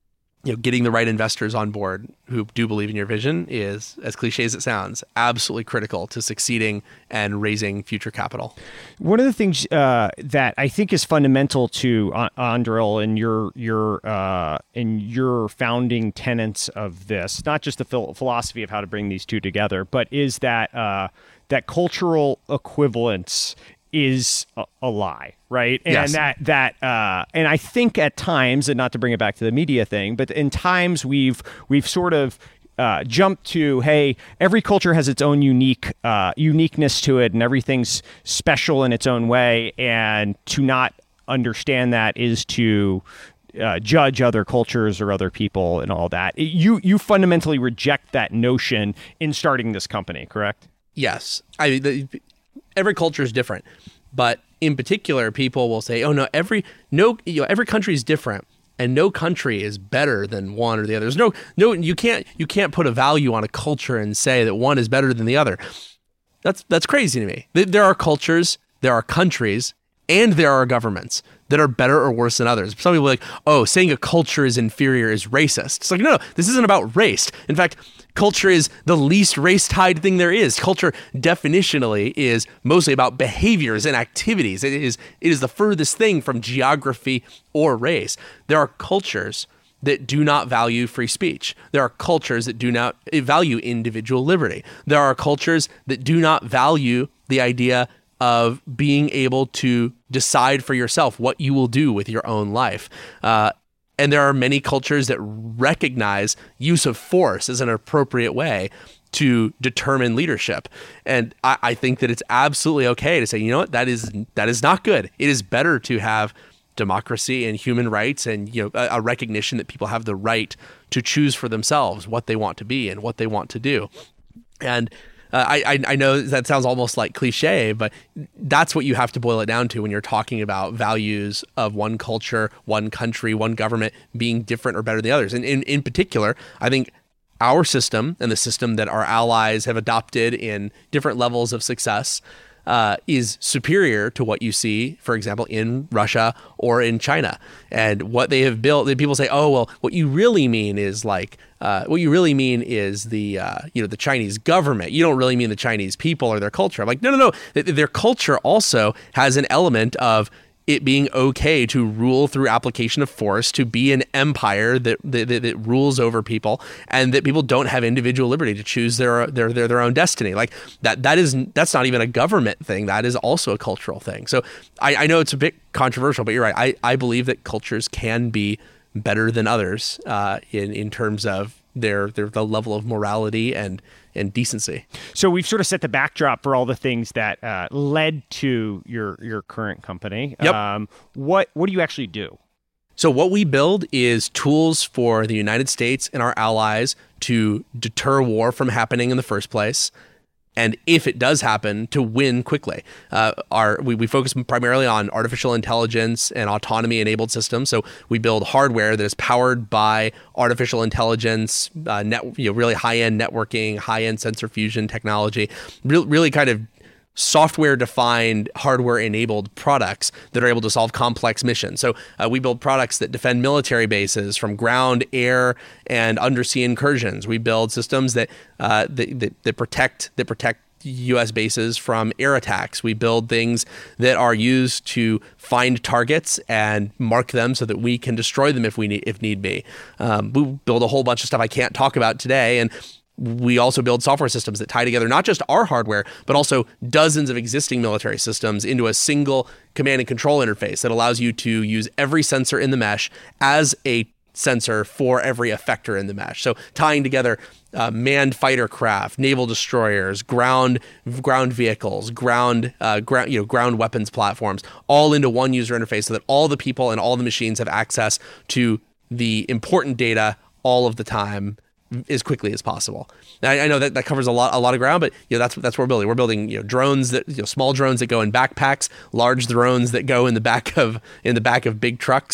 you know, getting the right investors on board who do believe in your vision is, as cliche as it sounds, absolutely critical to succeeding and raising future capital. One of the things uh, that I think is fundamental to uh, Anduril and your your uh, and your founding tenets of this, not just the phil- philosophy of how to bring these two together, but is that uh, that cultural equivalence is a, a lie, right? And yes. that that uh, and I think at times, and not to bring it back to the media thing, but in times we've we've sort of uh, jumped to, hey, every culture has its own unique uh, uniqueness to it, and everything's special in its own way, and to not understand that is to uh, judge other cultures or other people and all that. You you fundamentally reject that notion in starting this company, correct? Yes, I the, every culture is different, but in particular, people will say, "Oh no, every no, you know, every country is different, and no country is better than one or the other." There's no, no, you can't, you can't put a value on a culture and say that one is better than the other. That's that's crazy to me. There are cultures, there are countries, and there are governments that are better or worse than others. Some people are like, "Oh, saying a culture is inferior is racist." It's like, no, no, this isn't about race. In fact, culture is the least race-tied thing there is. Culture definitionally is mostly about behaviors and activities. It is it is the furthest thing from geography or race. There are cultures that do not value free speech. There are cultures that do not value individual liberty. There are cultures that do not value the idea of being able to decide for yourself what you will do with your own life. Uh, And there are many cultures that recognize use of force as an appropriate way to determine leadership. And I, I think that it's absolutely okay to say, you know what, that is that is not good. It is better to have democracy and human rights and, you know, a, a recognition that people have the right to choose for themselves what they want to be and what they want to do. And Uh, I, I know that sounds almost like cliche, but that's what you have to boil it down to when you're talking about values of one culture, one country, one government being different or better than the others. And in, in particular, I think our system and the system that our allies have adopted in different levels of success uh, is superior to what you see, for example, in Russia or in China. And what they have built, people say, oh, well, what you really mean is like, Uh, what you really mean is the uh, you know the Chinese government. You don't really mean the Chinese people or their culture. I'm like, no, no, no. Their culture also has an element of it being okay to rule through application of force, to be an empire that that, that rules over people, and that people don't have individual liberty to choose their their their, their own destiny. Like that that is that's not even a government thing. That is also a cultural thing. So I, I know it's a bit controversial, but you're right. I, I believe that cultures can be better than others uh, in in terms of their their the level of morality and and decency. So we've sort of set the backdrop for all the things that uh, led to your your current company. Yep. Um, what what do you actually do? So what we build is tools for the United States and our allies to deter war from happening in the first place. And if it does happen, to win quickly. Uh, our we, we focus primarily on artificial intelligence and autonomy-enabled systems. So we build hardware that is powered by artificial intelligence, uh, net, you know, really high-end networking, high-end sensor fusion technology, re- really kind of software-defined, hardware-enabled products that are able to solve complex missions. So uh, we build products that defend military bases from ground, air, and undersea incursions. We build systems that uh, that, that that protect that protect U S bases from air attacks. We build things that are used to find targets and mark them so that we can destroy them if we need if need be. Um, we build a whole bunch of stuff I can't talk about today, and we also build software systems that tie together not just our hardware, but also dozens of existing military systems into a single command and control interface that allows you to use every sensor in the mesh as a sensor for every effector in the mesh. So tying together uh, manned fighter craft, naval destroyers, ground ground vehicles, ground uh, ground you know ground weapons platforms, all into one user interface, so that all the people and all the machines have access to the important data all of the time, as quickly as possible. Now, I know that that covers a lot, a lot of ground, but you know that's that's what we're building. We're building you know drones that you know small drones that go in backpacks, large drones that go in the back of in the back of big trucks,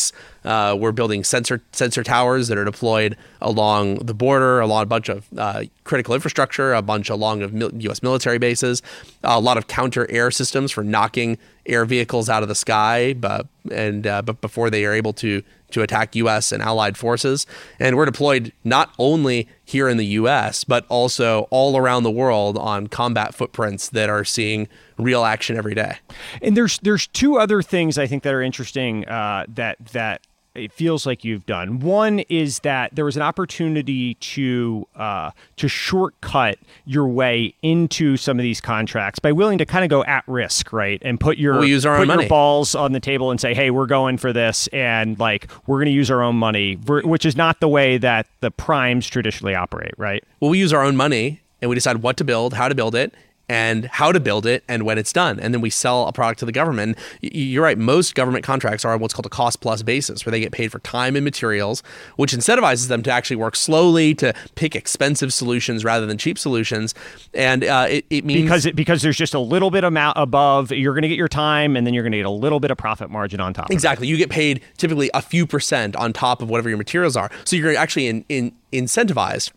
Uh, we're building sensor sensor towers that are deployed along the border, along a bunch of uh, critical infrastructure, a bunch along of mil- U S military bases, a lot of counter air systems for knocking air vehicles out of the sky, but and uh, but before they are able to to attack U S and allied forces. And we're deployed not only here in the U S, but also all around the world on combat footprints that are seeing real action every day. And there's there's two other things I think that are interesting uh, that that it feels like you've done. One is that there was an opportunity to uh, to shortcut your way into some of these contracts by willing to kind of go at risk, right? And put your, we'll use our put own your money. balls on the table and say, hey, we're going for this. And like, we're going to use our own money, which is not the way that the primes traditionally operate, right? Well, we use our own money and we decide what to build, how to build it, and how to build it, and when it's done. And then we sell a product to the government. You're right, most government contracts are on what's called a cost-plus basis, where they get paid for time and materials, which incentivizes them to actually work slowly, to pick expensive solutions rather than cheap solutions. And uh, it, it means... Because it, because there's just a little bit amount above, you're going to get your time, and then you're going to get a little bit of profit margin on top. Exactly. You get paid typically a few percent on top of whatever your materials are. So you're actually in, in incentivized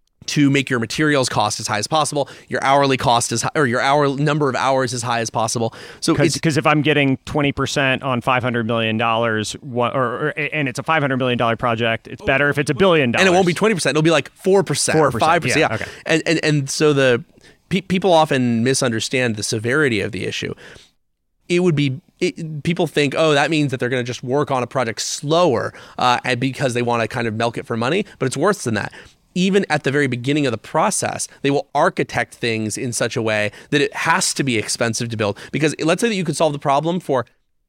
to make your materials cost as high as possible, your hourly cost is high, or your hour number of hours as high as possible. So because if I'm getting twenty percent on five hundred million dollars, or, or and it's a five hundred million dollars project, it's better if it's a billion dollars. And it won't be twenty percent. It'll be like four percent or five percent. Yeah. yeah. Okay. And, and, and so the pe- people often misunderstand the severity of the issue. It would be It, people think, oh, that means that they're going to just work on a project slower uh, and because they want to kind of milk it for money. But it's worse than that. Even at the very beginning of the process, they will architect things in such a way that it has to be expensive to build. Because let's say that you could solve the problem for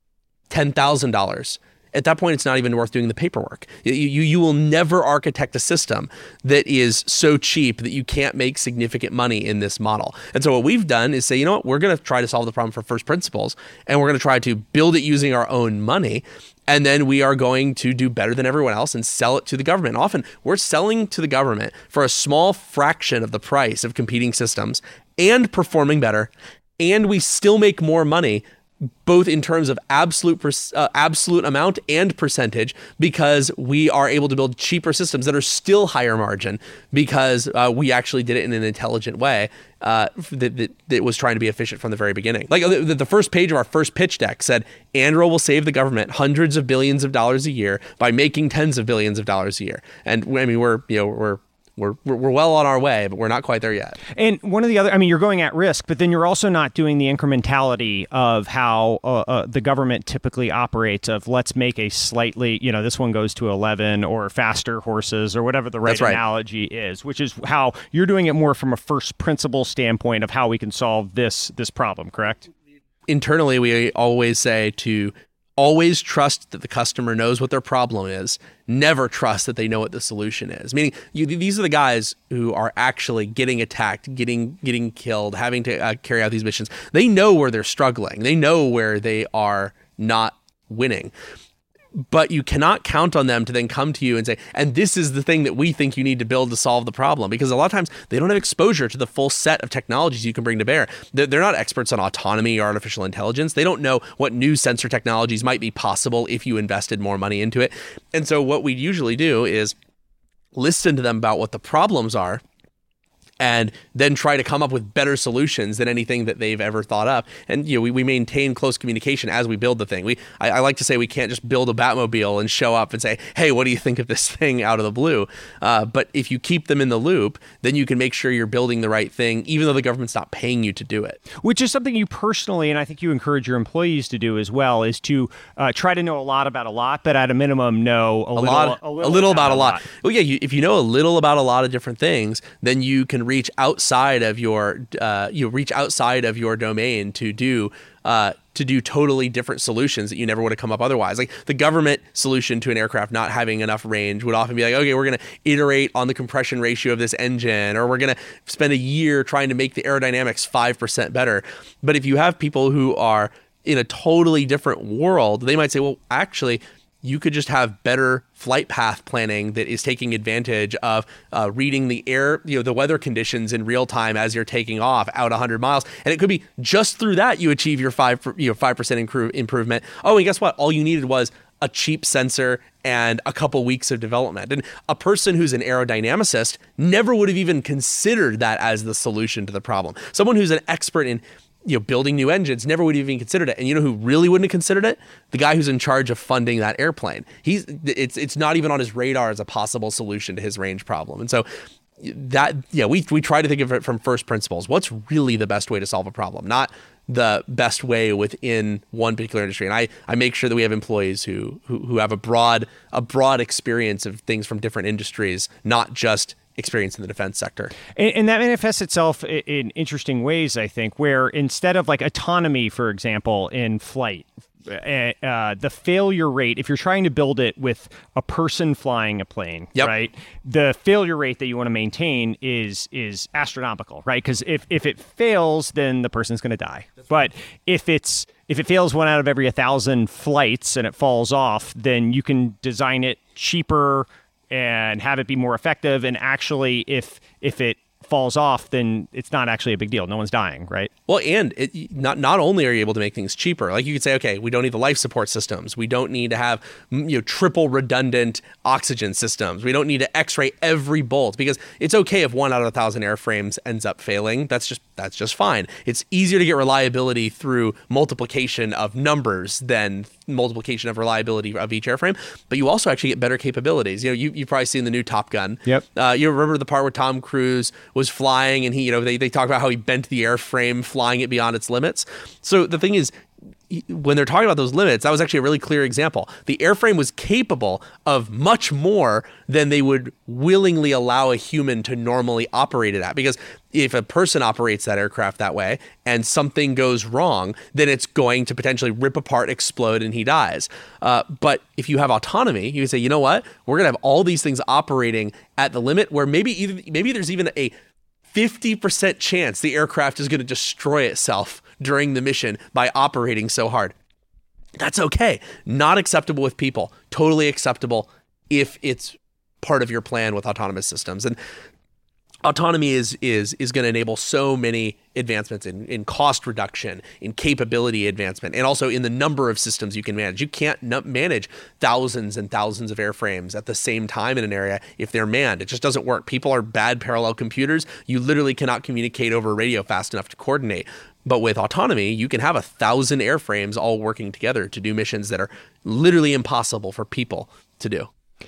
ten thousand dollars. At that point, it's not even worth doing the paperwork. You, you, you will never architect a system that is so cheap that you can't make significant money in this model. And so what we've done is say, you know what, we're going to try to solve the problem for first principles, and we're going to try to build it using our own money. And then we are going to do better than everyone else and sell it to the government. Often we're selling to the government for a small fraction of the price of competing systems and performing better. And we still make more money, both in terms of absolute per, uh, absolute amount and percentage, because we are able to build cheaper systems that are still higher margin because uh, we actually did it in an intelligent way uh, that, that, that was trying to be efficient from the very beginning. Like the, the first page of our first pitch deck said, Anduril will save the government hundreds of billions of dollars a year by making tens of billions of dollars a year. And I mean, we're, you know, we're, We're, we're well on our way, but we're not quite there yet. And one of the other, I mean, you're going at risk, but then you're also not doing the incrementality of how uh, uh, the government typically operates of let's make a slightly, you know, this one goes to eleven or faster horses or whatever the right, That's right. analogy is, which is how you're doing it more from a first principle standpoint of how we can solve this this problem, correct? Internally, we always say to always trust that the customer knows what their problem is. Never trust that they know what the solution is. Meaning, you, these are the guys who are actually getting attacked, getting getting killed, having to uh, carry out these missions. They know where they're struggling. They know where they are not winning. But you cannot count on them to then come to you and say, and this is the thing that we think you need to build to solve the problem. Because a lot of times they don't have exposure to the full set of technologies you can bring to bear. They're, they're not experts on autonomy or artificial intelligence. They don't know what new sensor technologies might be possible if you invested more money into it. And so what we usually do is listen to them about what the problems are, and then try to come up with better solutions than anything that they've ever thought up. And you know, we, we maintain close communication as we build the thing. We I, I like to say we can't just build a Batmobile and show up and say, hey, what do you think of this thing out of the blue? Uh, but if you keep them in the loop, then you can make sure you're building the right thing, even though the government's not paying you to do it. Which is something you personally, and I think you encourage your employees to do as well, is to uh, try to know a lot about a lot, but at a minimum know a, A little, lot, a a little, little about a lot. lot. Well, yeah, you, if you know a little about a lot of different things, then you can reach outside of your uh, you reach outside of your domain to do uh, to do totally different solutions that you never would have come up otherwise. Like the government solution to an aircraft not having enough range would often be like, okay, we're going to iterate on the compression ratio of this engine, or we're going to spend a year trying to make the aerodynamics five percent better. But if you have people who are in a totally different world, they might say, well, actually, you could just have better flight path planning that is taking advantage of uh, reading the air, you know, the weather conditions in real time as you're taking off out one hundred miles. And it could be just through that you achieve your five, you know, five percent improve, improvement. Oh, and guess what? All you needed was a cheap sensor and a couple weeks of development. And a person who's an aerodynamicist never would have even considered that as the solution to the problem. Someone who's an expert in you know, building new engines never would have even considered it. And you know who really wouldn't have considered it? The guy who's in charge of funding that airplane. He's it's it's not even on his radar as a possible solution to his range problem. And so that yeah, we we try to think of it from first principles. What's really the best way to solve a problem? Not the best way within one particular industry. And I, I make sure that we have employees who, who who have a broad a broad experience of things from different industries, not just experience in the defense sector. And, and that manifests itself in, in interesting ways, I think, where instead of like autonomy, for example, in flight, uh, uh, the failure rate, if you're trying to build it with a person flying a plane, yep. right, the failure rate that you want to maintain is is astronomical, right? Because if, if it fails, then the person's going to die. That's but right. if it's if it fails one out of every a thousand flights and it falls off, then you can design it cheaper and have it be more effective. And actually, if if it falls off, then it's not actually a big deal. No one's dying, right? Well, and it, not not only are you able to make things cheaper, like you could say, okay, we don't need the life support systems. We don't need to have you know triple redundant oxygen systems. We don't need to X-ray every bolt, because it's okay if one out of a thousand airframes ends up failing. That's just that's just fine. It's easier to get reliability through multiplication of numbers than multiplication of reliability of each airframe. But you also actually get better capabilities. You know, you you've probably seen the new Top Gun. Yep. Uh, you remember the part where Tom Cruise was flying and he, you know, they, they talk about how he bent the airframe, flying it beyond its limits. So the thing is, when they're talking about those limits, that was actually a really clear example. The airframe was capable of much more than they would willingly allow a human to normally operate it at. Because if a person operates that aircraft that way and something goes wrong, then it's going to potentially rip apart, explode, and he dies. Uh, but if you have autonomy, you can say, you know what? We're going to have all these things operating at the limit where maybe either, maybe there's even a fifty percent chance the aircraft is going to destroy itself during the mission by operating so hard. That's okay. Not acceptable with people. Totally acceptable if it's part of your plan with autonomous systems. And autonomy is is is going to enable so many advancements in, in cost reduction, in capability advancement, and also in the number of systems you can manage. You can't n- manage thousands and thousands of airframes at the same time in an area if they're manned. It just doesn't work. People are bad parallel computers. You literally cannot communicate over radio fast enough to coordinate. But with autonomy, you can have a thousand airframes all working together to do missions that are literally impossible for people to do.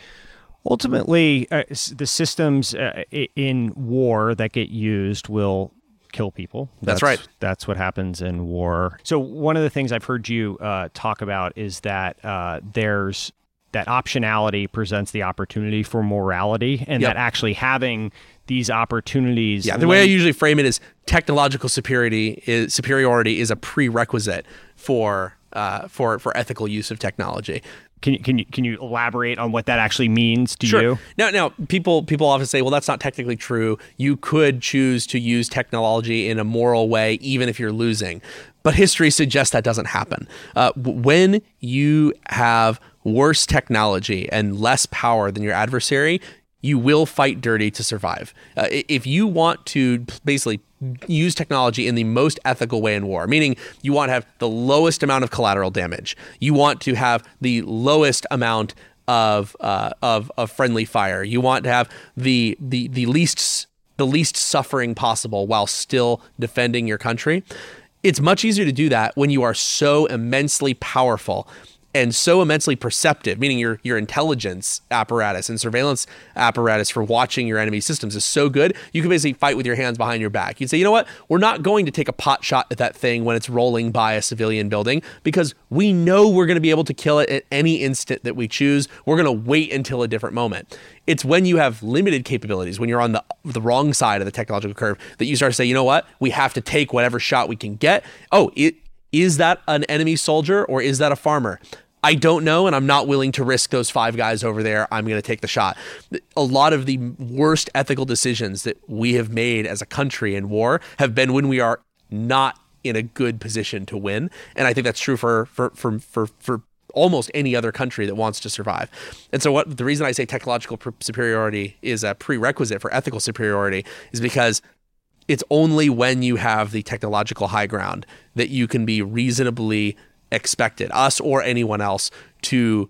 Ultimately, uh, the systems uh, in war that get used will kill people. That's, that's right. That's what happens in war. So one of the things I've heard you uh, talk about is that uh, there's that optionality presents the opportunity for morality, and yep. that actually having these opportunities. Yeah, the way I usually frame it is technological superiority is superiority is a prerequisite for uh, for for ethical use of technology. Can you can you can you elaborate on what that actually means to sure. you? Now, now people people often say, well, that's not technically true. You could choose to use technology in a moral way, even if you're losing. But history suggests that doesn't happen. Uh, when you have worse technology and less power than your adversary, you will fight dirty to survive. Uh, if you want to basically use technology in the most ethical way in war, meaning you want to have the lowest amount of collateral damage, you want to have the lowest amount of uh, of, of friendly fire, you want to have the the the least the least suffering possible while still defending your country. It's much easier to do that when you are so immensely powerful and so immensely perceptive, meaning your your intelligence apparatus and surveillance apparatus for watching your enemy systems is so good, you can basically fight with your hands behind your back. You'd say, you know what? We're not going to take a pot shot at that thing when it's rolling by a civilian building, because we know we're going to be able to kill it at any instant that we choose. We're going to wait until a different moment. It's when you have limited capabilities, when you're on the the wrong side of the technological curve, that you start to say, you know what? We have to take whatever shot we can get. Oh, it is that an enemy soldier or is that a farmer? I don't know, and I'm not willing to risk those five guys over there. I'm going to take the shot. A lot of the worst ethical decisions that we have made as a country in war have been when we are not in a good position to win. And I think that's true for for for for, for almost any other country that wants to survive. And so what the reason I say technological superiority is a prerequisite for ethical superiority is because it's only when you have the technological high ground that you can be reasonably expected, us or anyone else, to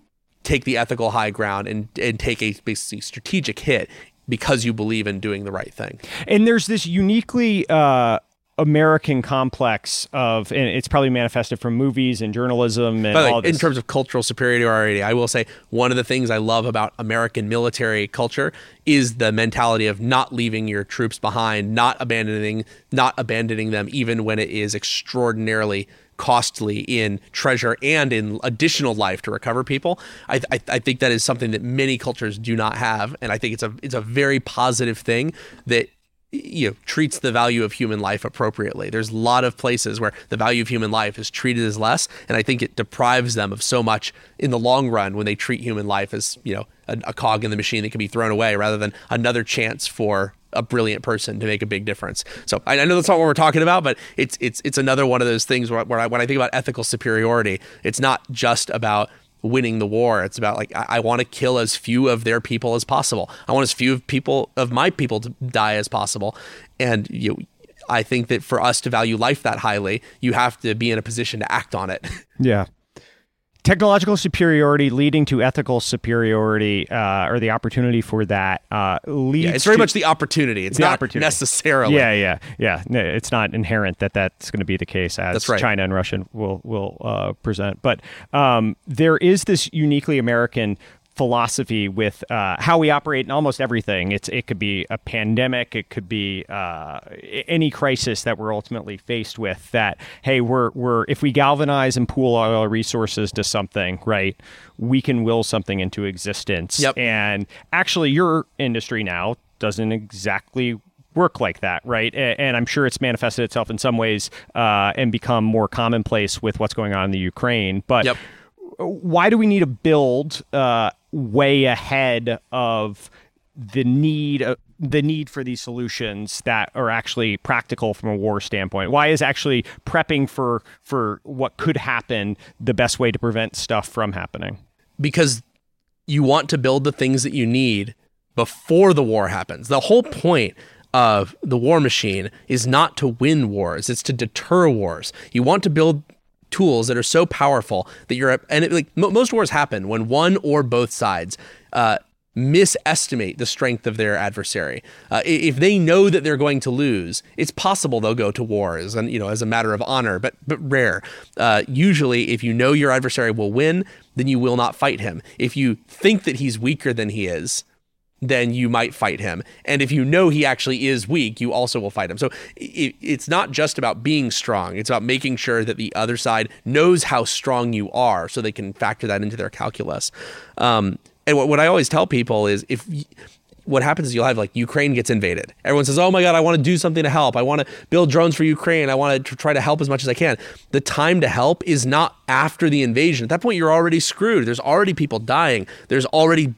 take the ethical high ground and and take a basically strategic hit because you believe in doing the right thing. And there's this uniquely uh, American complex of, and it's probably manifested from movies and journalism and By the way, all this. in terms of cultural superiority, I will say one of the things I love about American military culture is the mentality of not leaving your troops behind, not abandoning, not abandoning them, even when it is extraordinarily costly in treasure and in additional life to recover people. I, I, I think that is something that many cultures do not have, and I think it's a it's a very positive thing that you know treats the value of human life appropriately. There's a lot of places where the value of human life is treated as less, and I think it deprives them of so much in the long run when they treat human life as you know a, a cog in the machine that can be thrown away rather than another chance for a brilliant person to make a big difference. So I, I know that's not what we're talking about, but it's it's it's another one of those things where, where I, when I think about ethical superiority, it's not just about winning the war. It's about like I, I want to kill as few of their people as possible. I want as few of people of my people to die as possible. And you know, I think that for us to value life that highly, you have to be in a position to act on it. Yeah. Technological superiority leading to ethical superiority, uh, or the opportunity for that, uh, leads. Yeah, it's very to, much the opportunity. It's the not opportunity. necessarily. Yeah, yeah, yeah. No, it's not inherent that that's going to be the case as That's right. China and Russia will will uh, present. But um, there is this uniquely American philosophy with uh, how we operate in almost everything. It's it could be a pandemic, it could be uh, any crisis that we're ultimately faced with. That hey, we're we're if we galvanize and pool all our resources to something, right, we can will something into existence. Yep. And actually, your industry now doesn't exactly work like that, right? And I'm sure it's manifested itself in some ways uh, and become more commonplace with what's going on in the Ukraine. But Yep. why do we need to build uh, way ahead of the need uh, the need for these solutions that are actually practical from a war standpoint? Why is actually prepping for for what could happen the best way to prevent stuff from happening? Because you want to build the things that you need before the war happens. The whole point of the war machine is not to win wars, it's to deter wars. You want to build tools that are so powerful that you're and it, like m- most wars happen when one or both sides uh, misestimate the strength of their adversary. Uh, if they know that they're going to lose, it's possible they'll go to war as and you know as a matter of honor, but but rare. Uh, usually, if you know your adversary will win, then you will not fight him. If you think that he's weaker than he is, then you might fight him. And if you know he actually is weak, you also will fight him. So it, it's not just about being strong. It's about making sure that the other side knows how strong you are so they can factor that into their calculus. Um, and what, what I always tell people is if y- what happens is you'll have like Ukraine gets invaded. Everyone says, oh my God, I want to do something to help. I want to build drones for Ukraine. I want to try to help as much as I can. The time to help is not after the invasion. At that point, you're already screwed. There's already people dying. There's already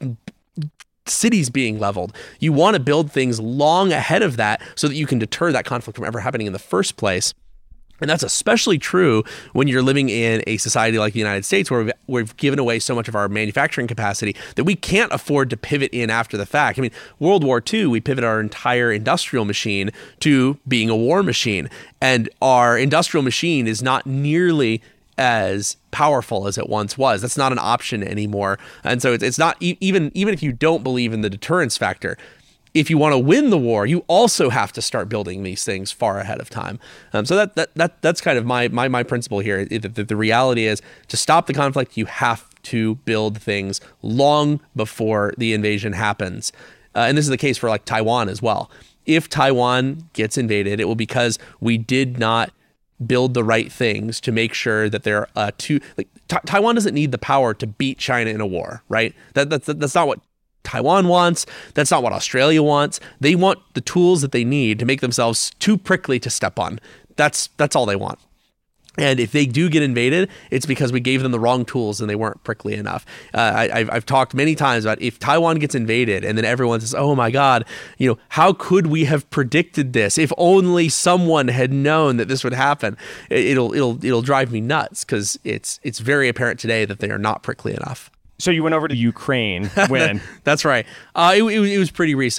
cities being leveled. You want to build things long ahead of that so that you can deter that conflict from ever happening in the first place. And that's especially true when you're living in a society like the United States where we've, we've given away so much of our manufacturing capacity that we can't afford to pivot in after the fact. I mean, World War Two, we pivoted our entire industrial machine to being a war machine. And our industrial machine is not nearly as powerful as it once was. That's not an option anymore. And so it's, it's not e- even even if you don't believe in the deterrence factor, if you want to win the war, you also have to start building these things far ahead of time. Um, so that that that that's kind of my my my principle here. The, the, the reality is to stop the conflict, you have to build things long before the invasion happens. Uh, and this is the case for like Taiwan as well. If Taiwan gets invaded, it will be because we did not build the right things to make sure that they're uh, two like Ta- Taiwan doesn't need the power to beat China in a war, right? That that's that's not what Taiwan wants. That's not what Australia wants. They want the tools that they need to make themselves too prickly to step on. That's that's all they want. And if they do get invaded, it's because we gave them the wrong tools and they weren't prickly enough. Uh, I, I've, I've talked many times about if Taiwan gets invaded and then everyone says, oh my God, you know, how could we have predicted this? If only someone had known that this would happen, it, it'll it'll it'll drive me nuts because it's it's very apparent today that they are not prickly enough. So you went over to Ukraine when? That's right. Uh, it, it, it was pretty recently.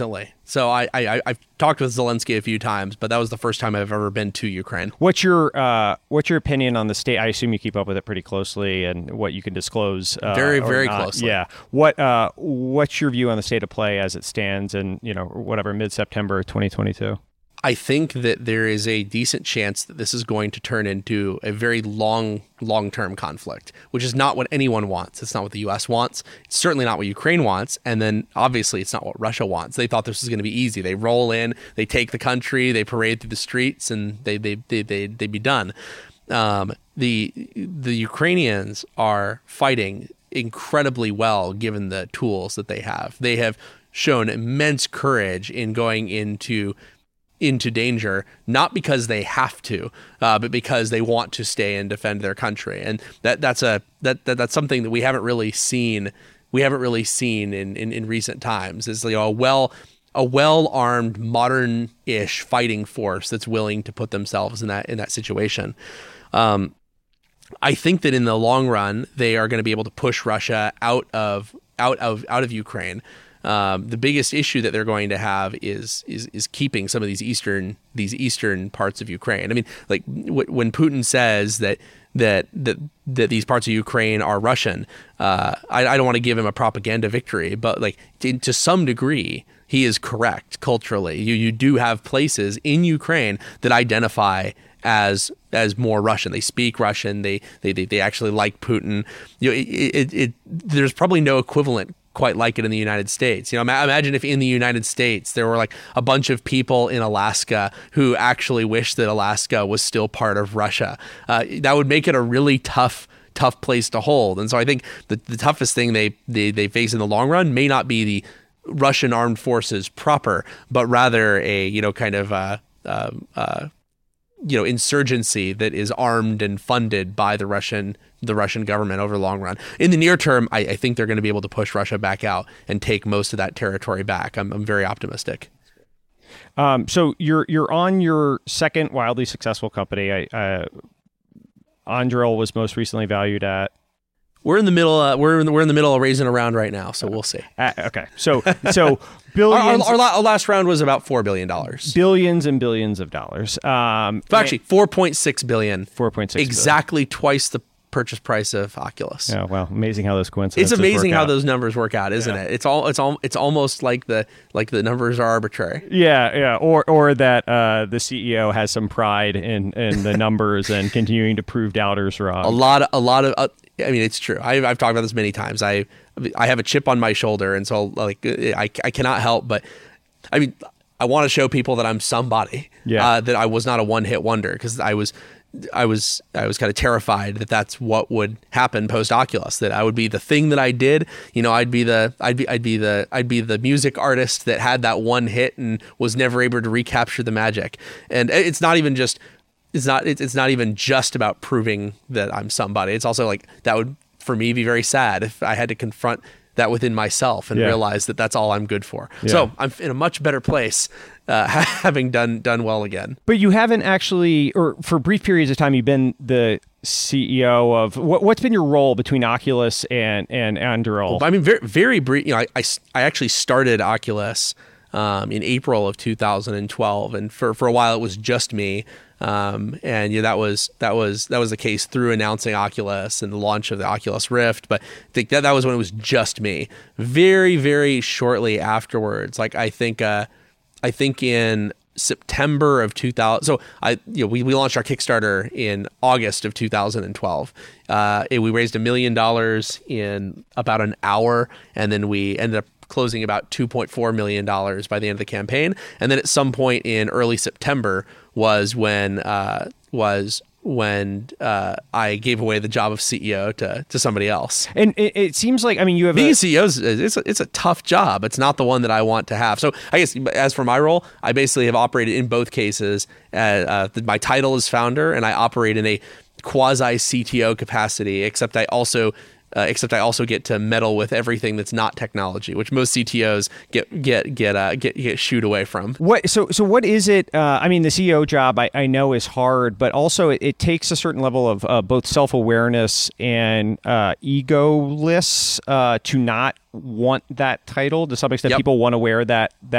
So I, I I've talked with Zelensky a few times, but that was the first time I've ever been to Ukraine. What's your uh, what's your opinion on the state? I assume you keep up with it pretty closely, and what you can disclose. Uh, very very not. closely. Yeah. What uh, what's your view on the state of play as it stands in, you know, whatever, mid September twenty twenty-two? I think that there is a decent chance that this is going to turn into a very long, long-term conflict, which is not what anyone wants. It's not what the U S wants. It's certainly not what Ukraine wants. And then obviously it's not what Russia wants. They thought this was going to be easy. They roll in, they take the country, they parade through the streets, and they they they they they be done. Um, the the Ukrainians are fighting incredibly well given the tools that they have. They have shown immense courage in going into into danger, not because they have to, uh, but because they want to stay and defend their country. And that that's a that, that that's something that we haven't really seen. We haven't really seen in, in, in recent times. Is, you know, a well a well armed, modern ish fighting force that's willing to put themselves in that in that situation. Um, I think that in the long run, they are going to be able to push Russia out of out of out of Ukraine. Um, the biggest issue that they're going to have is is is keeping some of these eastern these eastern parts of Ukraine. I mean, like w- when Putin says that that that that these parts of Ukraine are Russian, uh, I, I don't want to give him a propaganda victory, but like to, to some degree, he is correct culturally. You you do have places in Ukraine that identify as as more Russian. They speak Russian. They they they, they actually like Putin. You know, it, it, it there's probably no equivalent quite like it in the United States. You know, imagine if in the United States there were like a bunch of people in Alaska who actually wish that Alaska was still part of Russia. Uh, that would make it a really tough, tough place to hold. And so I think the, the toughest thing they, they they face in the long run may not be the Russian armed forces proper, but rather a, you know, kind of uh, uh, uh, you know, insurgency that is armed and funded by the Russian the Russian government over the long run. In the near term, I, I think they're going to be able to push Russia back out and take most of that territory back. I'm, I'm very optimistic. Um, so you're you're on your second wildly successful company. I, uh, Anduril was most recently valued at. We're in the middle. Uh, we're in the, we're in the middle of raising a round right now, so we'll see. Uh, okay, so so billions. our, our, our last round was about four billion dollars. Billions and billions of dollars. Um, Actually, four point six billion. Four point six. Exactly billion. Twice the purchase price of Oculus. Yeah, well, amazing how those coincidences. It's amazing how out. those numbers work out, isn't yeah. it? It's all it's all it's almost like the like the numbers are arbitrary. Yeah, yeah, or or that uh, the C E O has some pride in in the numbers and continuing to prove doubters wrong. A lot of a lot of. Uh, I mean, it's true. I've, I've talked about this many times. I I have a chip on my shoulder, and so like I, I cannot help but. I mean, I want to show people that I'm somebody. Yeah. Uh, that I was not a one hit wonder, because I was. I was I was kind of terrified that that's what would happen post Oculus, that I would be the thing that I did. You know, I'd be the I'd be I'd be the I'd be the music artist that had that one hit and was never able to recapture the magic. And it's not even just it's not it's not even just about proving that I'm somebody. It's also like that would for me be very sad if I had to confront that within myself and yeah. realize that that's all I'm good for. Yeah. So I'm in a much better place, uh, having done done well again. But you haven't actually, or for brief periods of time, you've been the C E O of, what, what's been your role between Oculus and and Anduril? Well, I mean, very very brief. You know, I, I, I actually started Oculus um, in April of two thousand twelve, and for for a while it was just me. Um, and yeah, that was that was that was the case through announcing Oculus and the launch of the Oculus Rift. But I think that that was when it was just me. Very very shortly afterwards, like I think uh, I think in September of two thousand. So I you know we, we launched our Kickstarter in August of two thousand twelve. Uh, it, we raised a million dollars in about an hour, and then we ended up closing about two point four million dollars by the end of the campaign. And then at some point in early September was when uh, was when uh, I gave away the job of C E O to to somebody else. And it, it seems like, I mean, you have being a- a C E O is it's a, it's a tough job. It's not the one that I want to have. So I guess as for my role, I basically have operated in both cases. Uh, uh, my title is founder, and I operate in a quasi C T O capacity. Except I also Uh, except I also get to meddle with everything that's not technology, which most C T Os get get get uh, get get shooed away from. What so so what is it? Uh, I mean, the C E O job I, I know is hard, but also it, it takes a certain level of uh, both self awareness and uh, egoless uh, to not want that title. To some extent, yep. people want to wear that that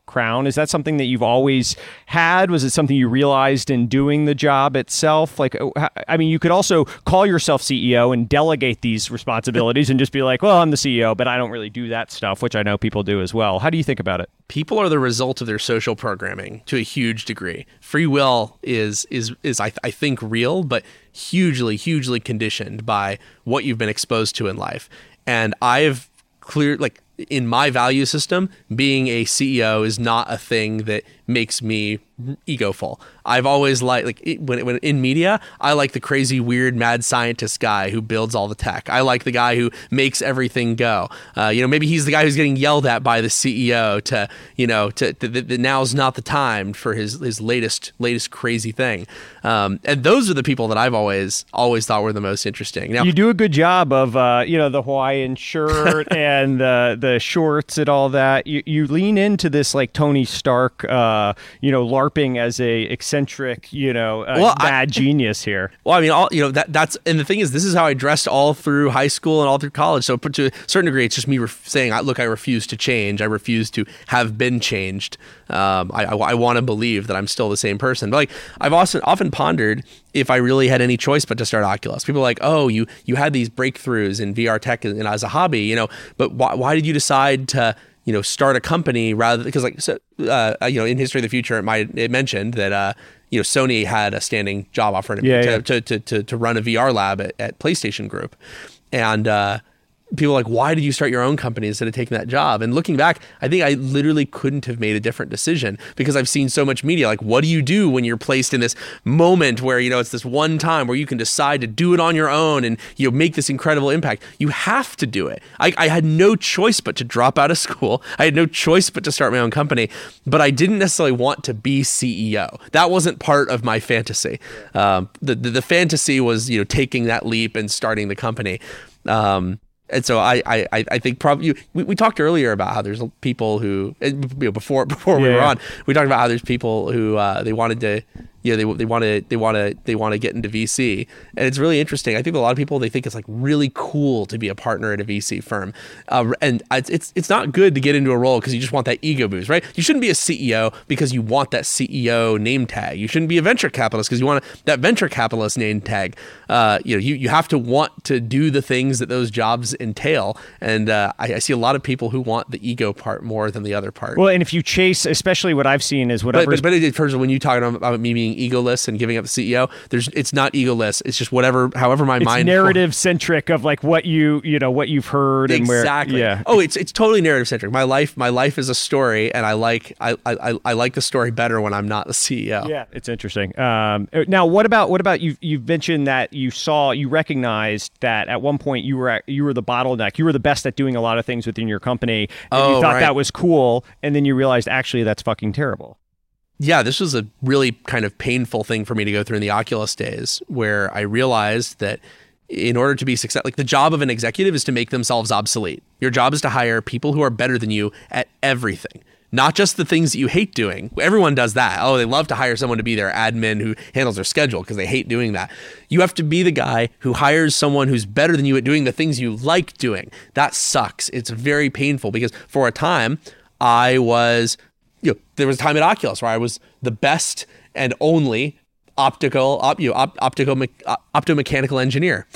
crown. Is that something that you've always had? Was it something you realized in doing the job itself? Like, I mean, you could also call yourself C E O and delegate these responsibilities and just be like, well, I'm the C E O, but I don't really do that stuff, which I know people do as well. How do you think about it? People are the result of their social programming to a huge degree. Free will is is is I, th- I think real, but hugely, hugely conditioned by what you've been exposed to in life. And I've clear like in my value system, being a C E O is not a thing that makes me egoful. I've always liked, like it, when, when in media, I like the crazy, weird, mad scientist guy who builds all the tech. I like the guy who makes everything go. Uh, you know, maybe he's the guy who's getting yelled at by the C E O to, you know, to, to, to, to now's not the time for his his latest latest crazy thing. Um, and those are the people that I've always always thought were the most interesting. Now, you do a good job of, uh, you know, the Hawaiian shirt and the the shorts and all that. You you lean into this like Tony Stark. Uh, you know, LARPing as a eccentric, you know, uh, well, bad I, genius here. Well, I mean, all you know that that's and the thing is, this is how I dressed all through high school and all through college. So, to a certain degree, it's just me ref- saying, "Look, I refuse to change. I refuse to have been changed. Um, I, I, I want to believe that I'm still the same person." But like, I've also often pondered if I really had any choice but to start Oculus. People are like, "Oh, you you had these breakthroughs in V R tech and, and as a hobby, you know, but why why did you decide to?" you know, start a company rather because like, so, uh, you know, in History of the Future, it might, it mentioned that, uh, you know, Sony had a standing job offer to, yeah, to, yeah. to, to, to, to run a V R lab at, at PlayStation Group. And, uh, people are like, why did you start your own company instead of taking that job? And looking back, I think I literally couldn't have made a different decision because I've seen so much media. Like, what do you do when you're placed in this moment where, you know, it's this one time where you can decide to do it on your own and, you know, make this incredible impact? You have to do it. I, I had no choice but to drop out of school. I had no choice but to start my own company, but I didn't necessarily want to be C E O. That wasn't part of my fantasy. Um, the, the, the fantasy was, you know, taking that leap and starting the company. Um, And so I, I, I think probably we, we talked earlier about how there's people who, you know, before before we yeah, were yeah. on, we talked about how there's people who uh, they wanted to, you know, they they want to they want to they want to get into V C, and it's really interesting. I think a lot of people, they think it's like really cool to be a partner at a V C firm, uh, and it's it's it's not good to get into a role because you just want that ego boost, right? You shouldn't be a C E O because you want that C E O name tag. You shouldn't be a venture capitalist because you want that venture capitalist name tag. Uh, you know, you you have to want to do the things that those jobs entail, and uh, I, I see a lot of people who want the ego part more than the other part. Well, and if you chase, especially what I've seen is whatever. But, but, but in terms of when you talk about me being egoless and giving up the C E O, there's it's not egoless. It's just whatever, however my it's mind. narrative centric of like what you you know what you've heard and where. Exactly. Yeah. Oh, it's it's totally narrative centric. My life my life is a story, and I like I I, I like the story better when I'm not the C E O. Yeah, it's interesting. Um, now, what about what about you? You've mentioned that you saw you recognized that at one point you were at, you were the bottleneck. You were the best at doing a lot of things within your company, and Oh, you thought right. that was cool, and then you realized actually that's fucking terrible. Yeah, this was a really kind of painful thing for me to go through in the Oculus days, where I realized that in order to be successful, like the job of an executive is to make themselves obsolete. Your job is to hire people who are better than you at everything, not just the things that you hate doing. Everyone does that. Oh, they love to hire someone to be their admin who handles their schedule because they hate doing that. You have to be the guy who hires someone who's better than you at doing the things you like doing. That sucks. It's very painful because for a time I was, you know, there was a time at Oculus where I was the best and only optical, op, you know, op, optical, op, optomechanical engineer.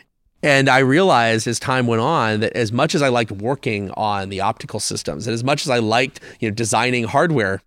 And I realized as time went on that as much as I liked working on the optical systems and as much as I liked, you know, designing hardware,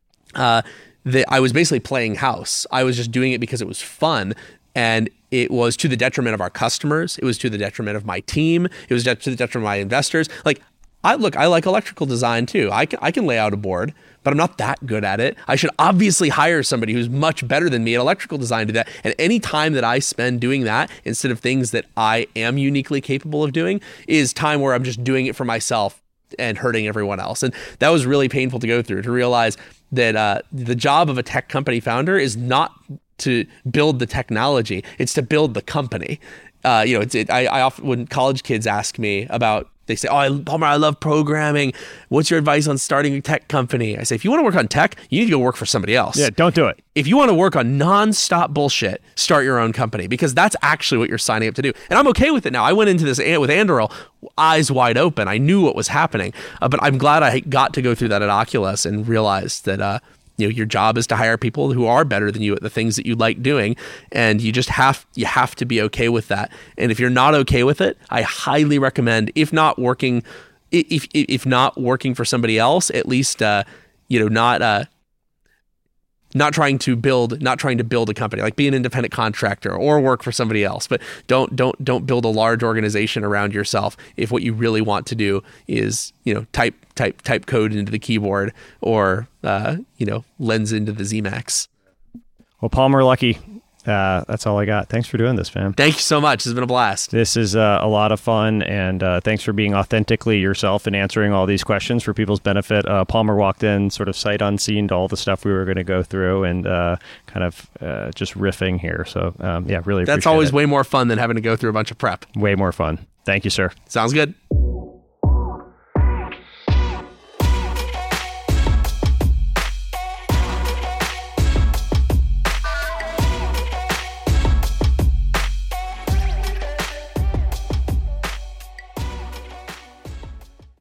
uh, that I was basically playing house. I was just doing it because it was fun. And it was to the detriment of our customers. It was to the detriment of my team. It was to the detriment of my investors. Like, I look, I like electrical design too. I can, I can lay out a board, but I'm not that good at it. I should obviously hire somebody who's much better than me at electrical design to do that. And any time that I spend doing that instead of things that I am uniquely capable of doing is time where I'm just doing it for myself and hurting everyone else. And that was really painful to go through, to realize that uh, the job of a tech company founder is not to build the technology, it's to build the company. Uh, you know, it's, it, I, I often, when college kids ask me about they say, oh, I, Palmer, I love programming. What's your advice on starting a tech company? I say, if you want to work on tech, you need to go work for somebody else. Yeah, don't do it. If you want to work on nonstop bullshit, start your own company, because that's actually what you're signing up to do. And I'm okay with it now. I went into this with Anduril eyes wide open. I knew what was happening, uh, but I'm glad I got to go through that at Oculus and realized that uh, you know, your job is to hire people who are better than you at the things that you like doing, and you just have you have to be okay with that. And if you're not okay with it, I highly recommend, if not working, if if, if not working for somebody else, at least uh, you know not. Uh, not trying to build not trying to build a company, like be an independent contractor or work for somebody else, but don't don't don't build a large organization around yourself if what you really want to do is, you know, type type type code into the keyboard or uh, you know, lens into the Z MAX. Well, Palmer Luckey, uh, that's all I got. Thanks for doing this, fam. Thank you so much. It's been a blast. This is uh, a lot of fun, and uh, thanks for being authentically yourself and answering all these questions for people's benefit. Uh, Palmer walked in sort of sight unseen to all the stuff we were going to go through, and uh, kind of uh, just riffing here. So, um, yeah, really appreciate it. That's always way more fun than having to go through a bunch of prep. Way more fun. Thank you, sir. Sounds good.